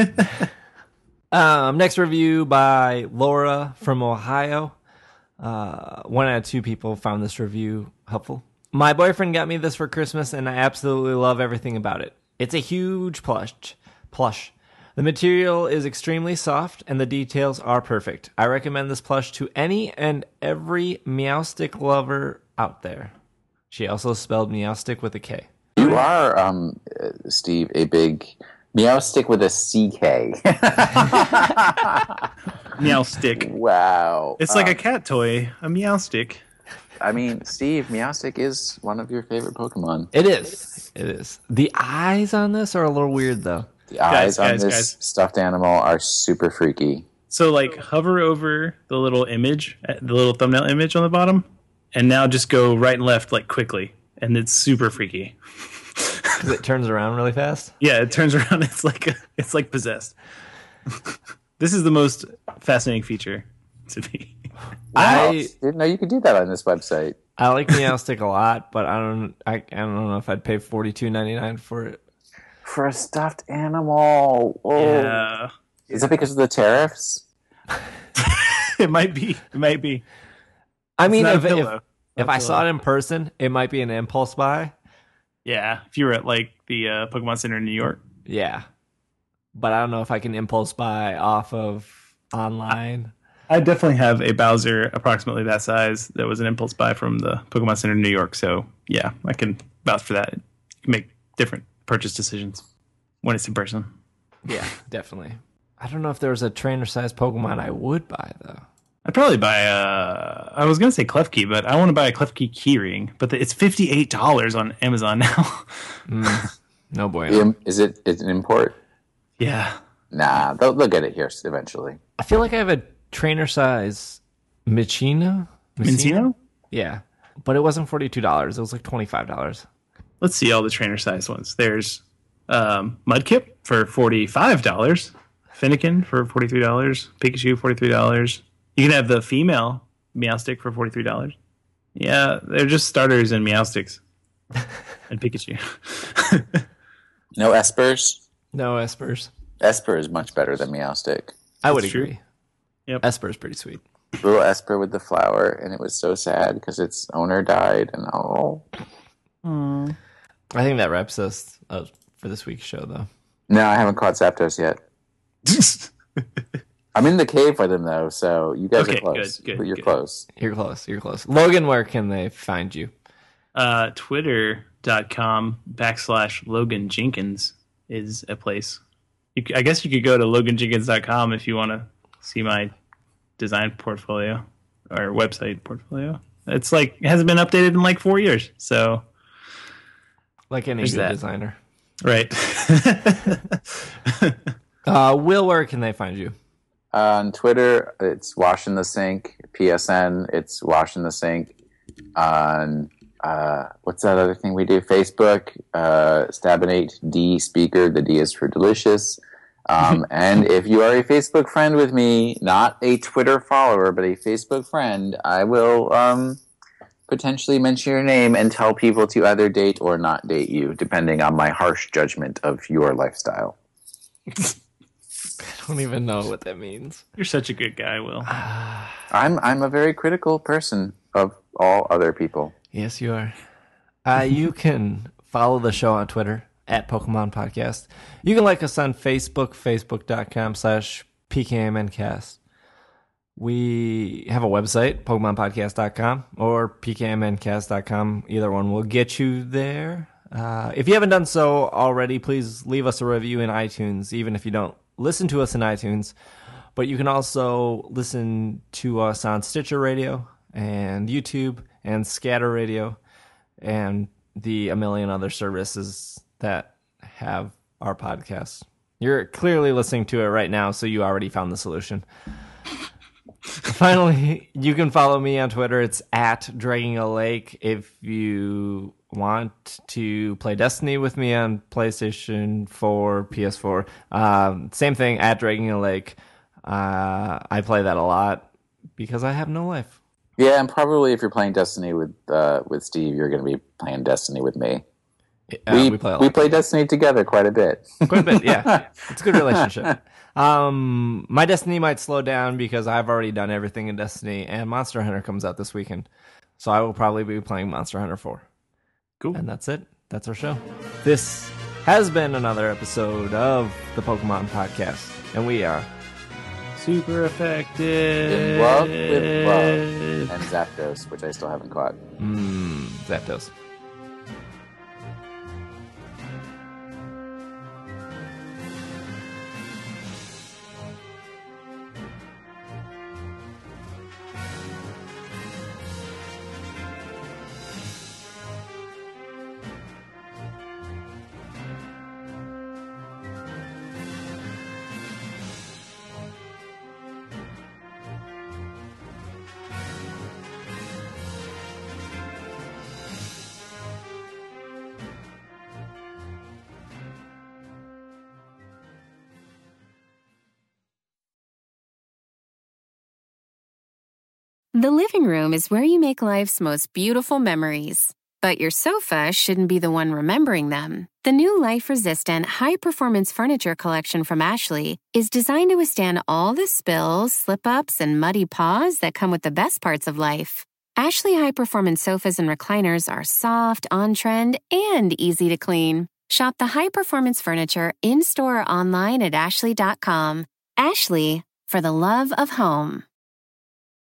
Next review by Laura from Ohio. 1 out of 2 people found this review helpful. My boyfriend got me this for Christmas, and I absolutely love everything about it. It's a huge plush. The material is extremely soft, and the details are perfect. I recommend this plush to any and every Meowstic lover out there. She also spelled Meowstic with a K. You are, Steve, a big Meowstic with a CK. Meowstic. Wow. It's like a cat toy, a Meowstic. I mean, Steve, Meowstic is one of your favorite Pokemon. It is. It is. The eyes on this are a little weird, though. The eyes on this stuffed animal are super freaky. So, like, hover over the little image, the little thumbnail image on the bottom, and now just go right and left, like, quickly. And it's super freaky. Because it turns around really fast? Yeah, it turns around. It's like possessed. This is the most fascinating feature to me. Wow, I didn't know you could do that on this website. I like Meowstic a lot, but I don't know if I'd pay $42.99 for it. For a stuffed animal. Whoa. Yeah. Is it because of the tariffs? It might be. I mean, if I saw it in person, it might be an impulse buy. Yeah, if you were at like the Pokemon Center in New York. Yeah, but I don't know if I can impulse buy off of online. I definitely have a Bowser approximately that size that was an impulse buy from the Pokemon Center in New York. So yeah, I can vouch for that. You can make different purchase decisions when it's in person. Yeah, definitely. I don't know if there was a trainer-sized Pokemon I would buy, though. I'd probably buy I was going to say Klefki, but I want to buy a Klefki keyring. But it's $58 on Amazon now. No boy. Is it an import? Yeah. Nah, they'll get it here eventually. I feel like I have a trainer-size Minccino? Yeah. But it wasn't $42. It was like $25. Let's see all the trainer-sized ones. There's Mudkip for $45. Finnegan for $43. Pikachu, $43. You can have the female Meowstic for $43. Yeah, they're just starters in Meowstics and Pikachu. No Espers? No Espers. Esper is much better than Meowstic. I would agree. Yep. Esper's pretty sweet. Little Esper with the flower, and it was so sad because its owner died, and I think that wraps us up for this week's show, though. No, I haven't caught Zapdos yet. I'm in the cave with him, though, so you guys are close. Good, You're close. You're close. Logan, where can they find you? Twitter.com/Logan Jenkins is a place. I guess you could go to loganjenkins.com if you want to see my design portfolio or website portfolio. It's like, it hasn't been updated in like 4 years, so. Like any good designer. Right. Will, where can they find you? On Twitter, it's Wash in the Sink. PSN, it's Wash in the Sink. On what's that other thing we do? Facebook, Stabinate D Speaker. The D is for delicious. And if you are a Facebook friend with me, not a Twitter follower, but a Facebook friend, I will potentially mention your name and tell people to either date or not date you, depending on my harsh judgment of your lifestyle. I don't even know what that means. You're such a good guy, Will. I'm a very critical person of all other people. Yes, you are. You can follow the show on Twitter at Pokemon Podcast. You can like us on Facebook, facebook.com/PKMNcast. We have a website, PokemonPodcast.com or PKMNcast.com. Either one will get you there. If you haven't done so already, please leave us a review in iTunes, even if you don't listen to us in iTunes. But you can also listen to us on Stitcher Radio and YouTube and Scatter Radio and a million other services that have our podcast. You're clearly listening to it right now, so you already found the solution. Finally, you can follow me on Twitter. It's at Dragging a Lake. If you want to play Destiny with me on PlayStation 4, PS4, same thing, at Dragging a Lake. I play that a lot because I have no life. Yeah, and probably if you're playing Destiny with Steve, you're going to be playing Destiny with me. We play Destiny together quite a bit. Quite a bit, yeah. It's a good relationship. My Destiny might slow down because I've already done everything in Destiny, and Monster Hunter comes out this weekend. So I will probably be playing Monster Hunter 4. Cool. And that's it. That's our show. This has been another episode of the Pokemon Podcast, and we are super effective. In love with love. And Zapdos, which I still haven't caught. Zapdos. The living room is where you make life's most beautiful memories. But your sofa shouldn't be the one remembering them. The new life-resistant, high-performance furniture collection from Ashley is designed to withstand all the spills, slip-ups, and muddy paws that come with the best parts of life. Ashley high-performance sofas and recliners are soft, on-trend, and easy to clean. Shop the high-performance furniture in-store or online at ashley.com. Ashley, for the love of home.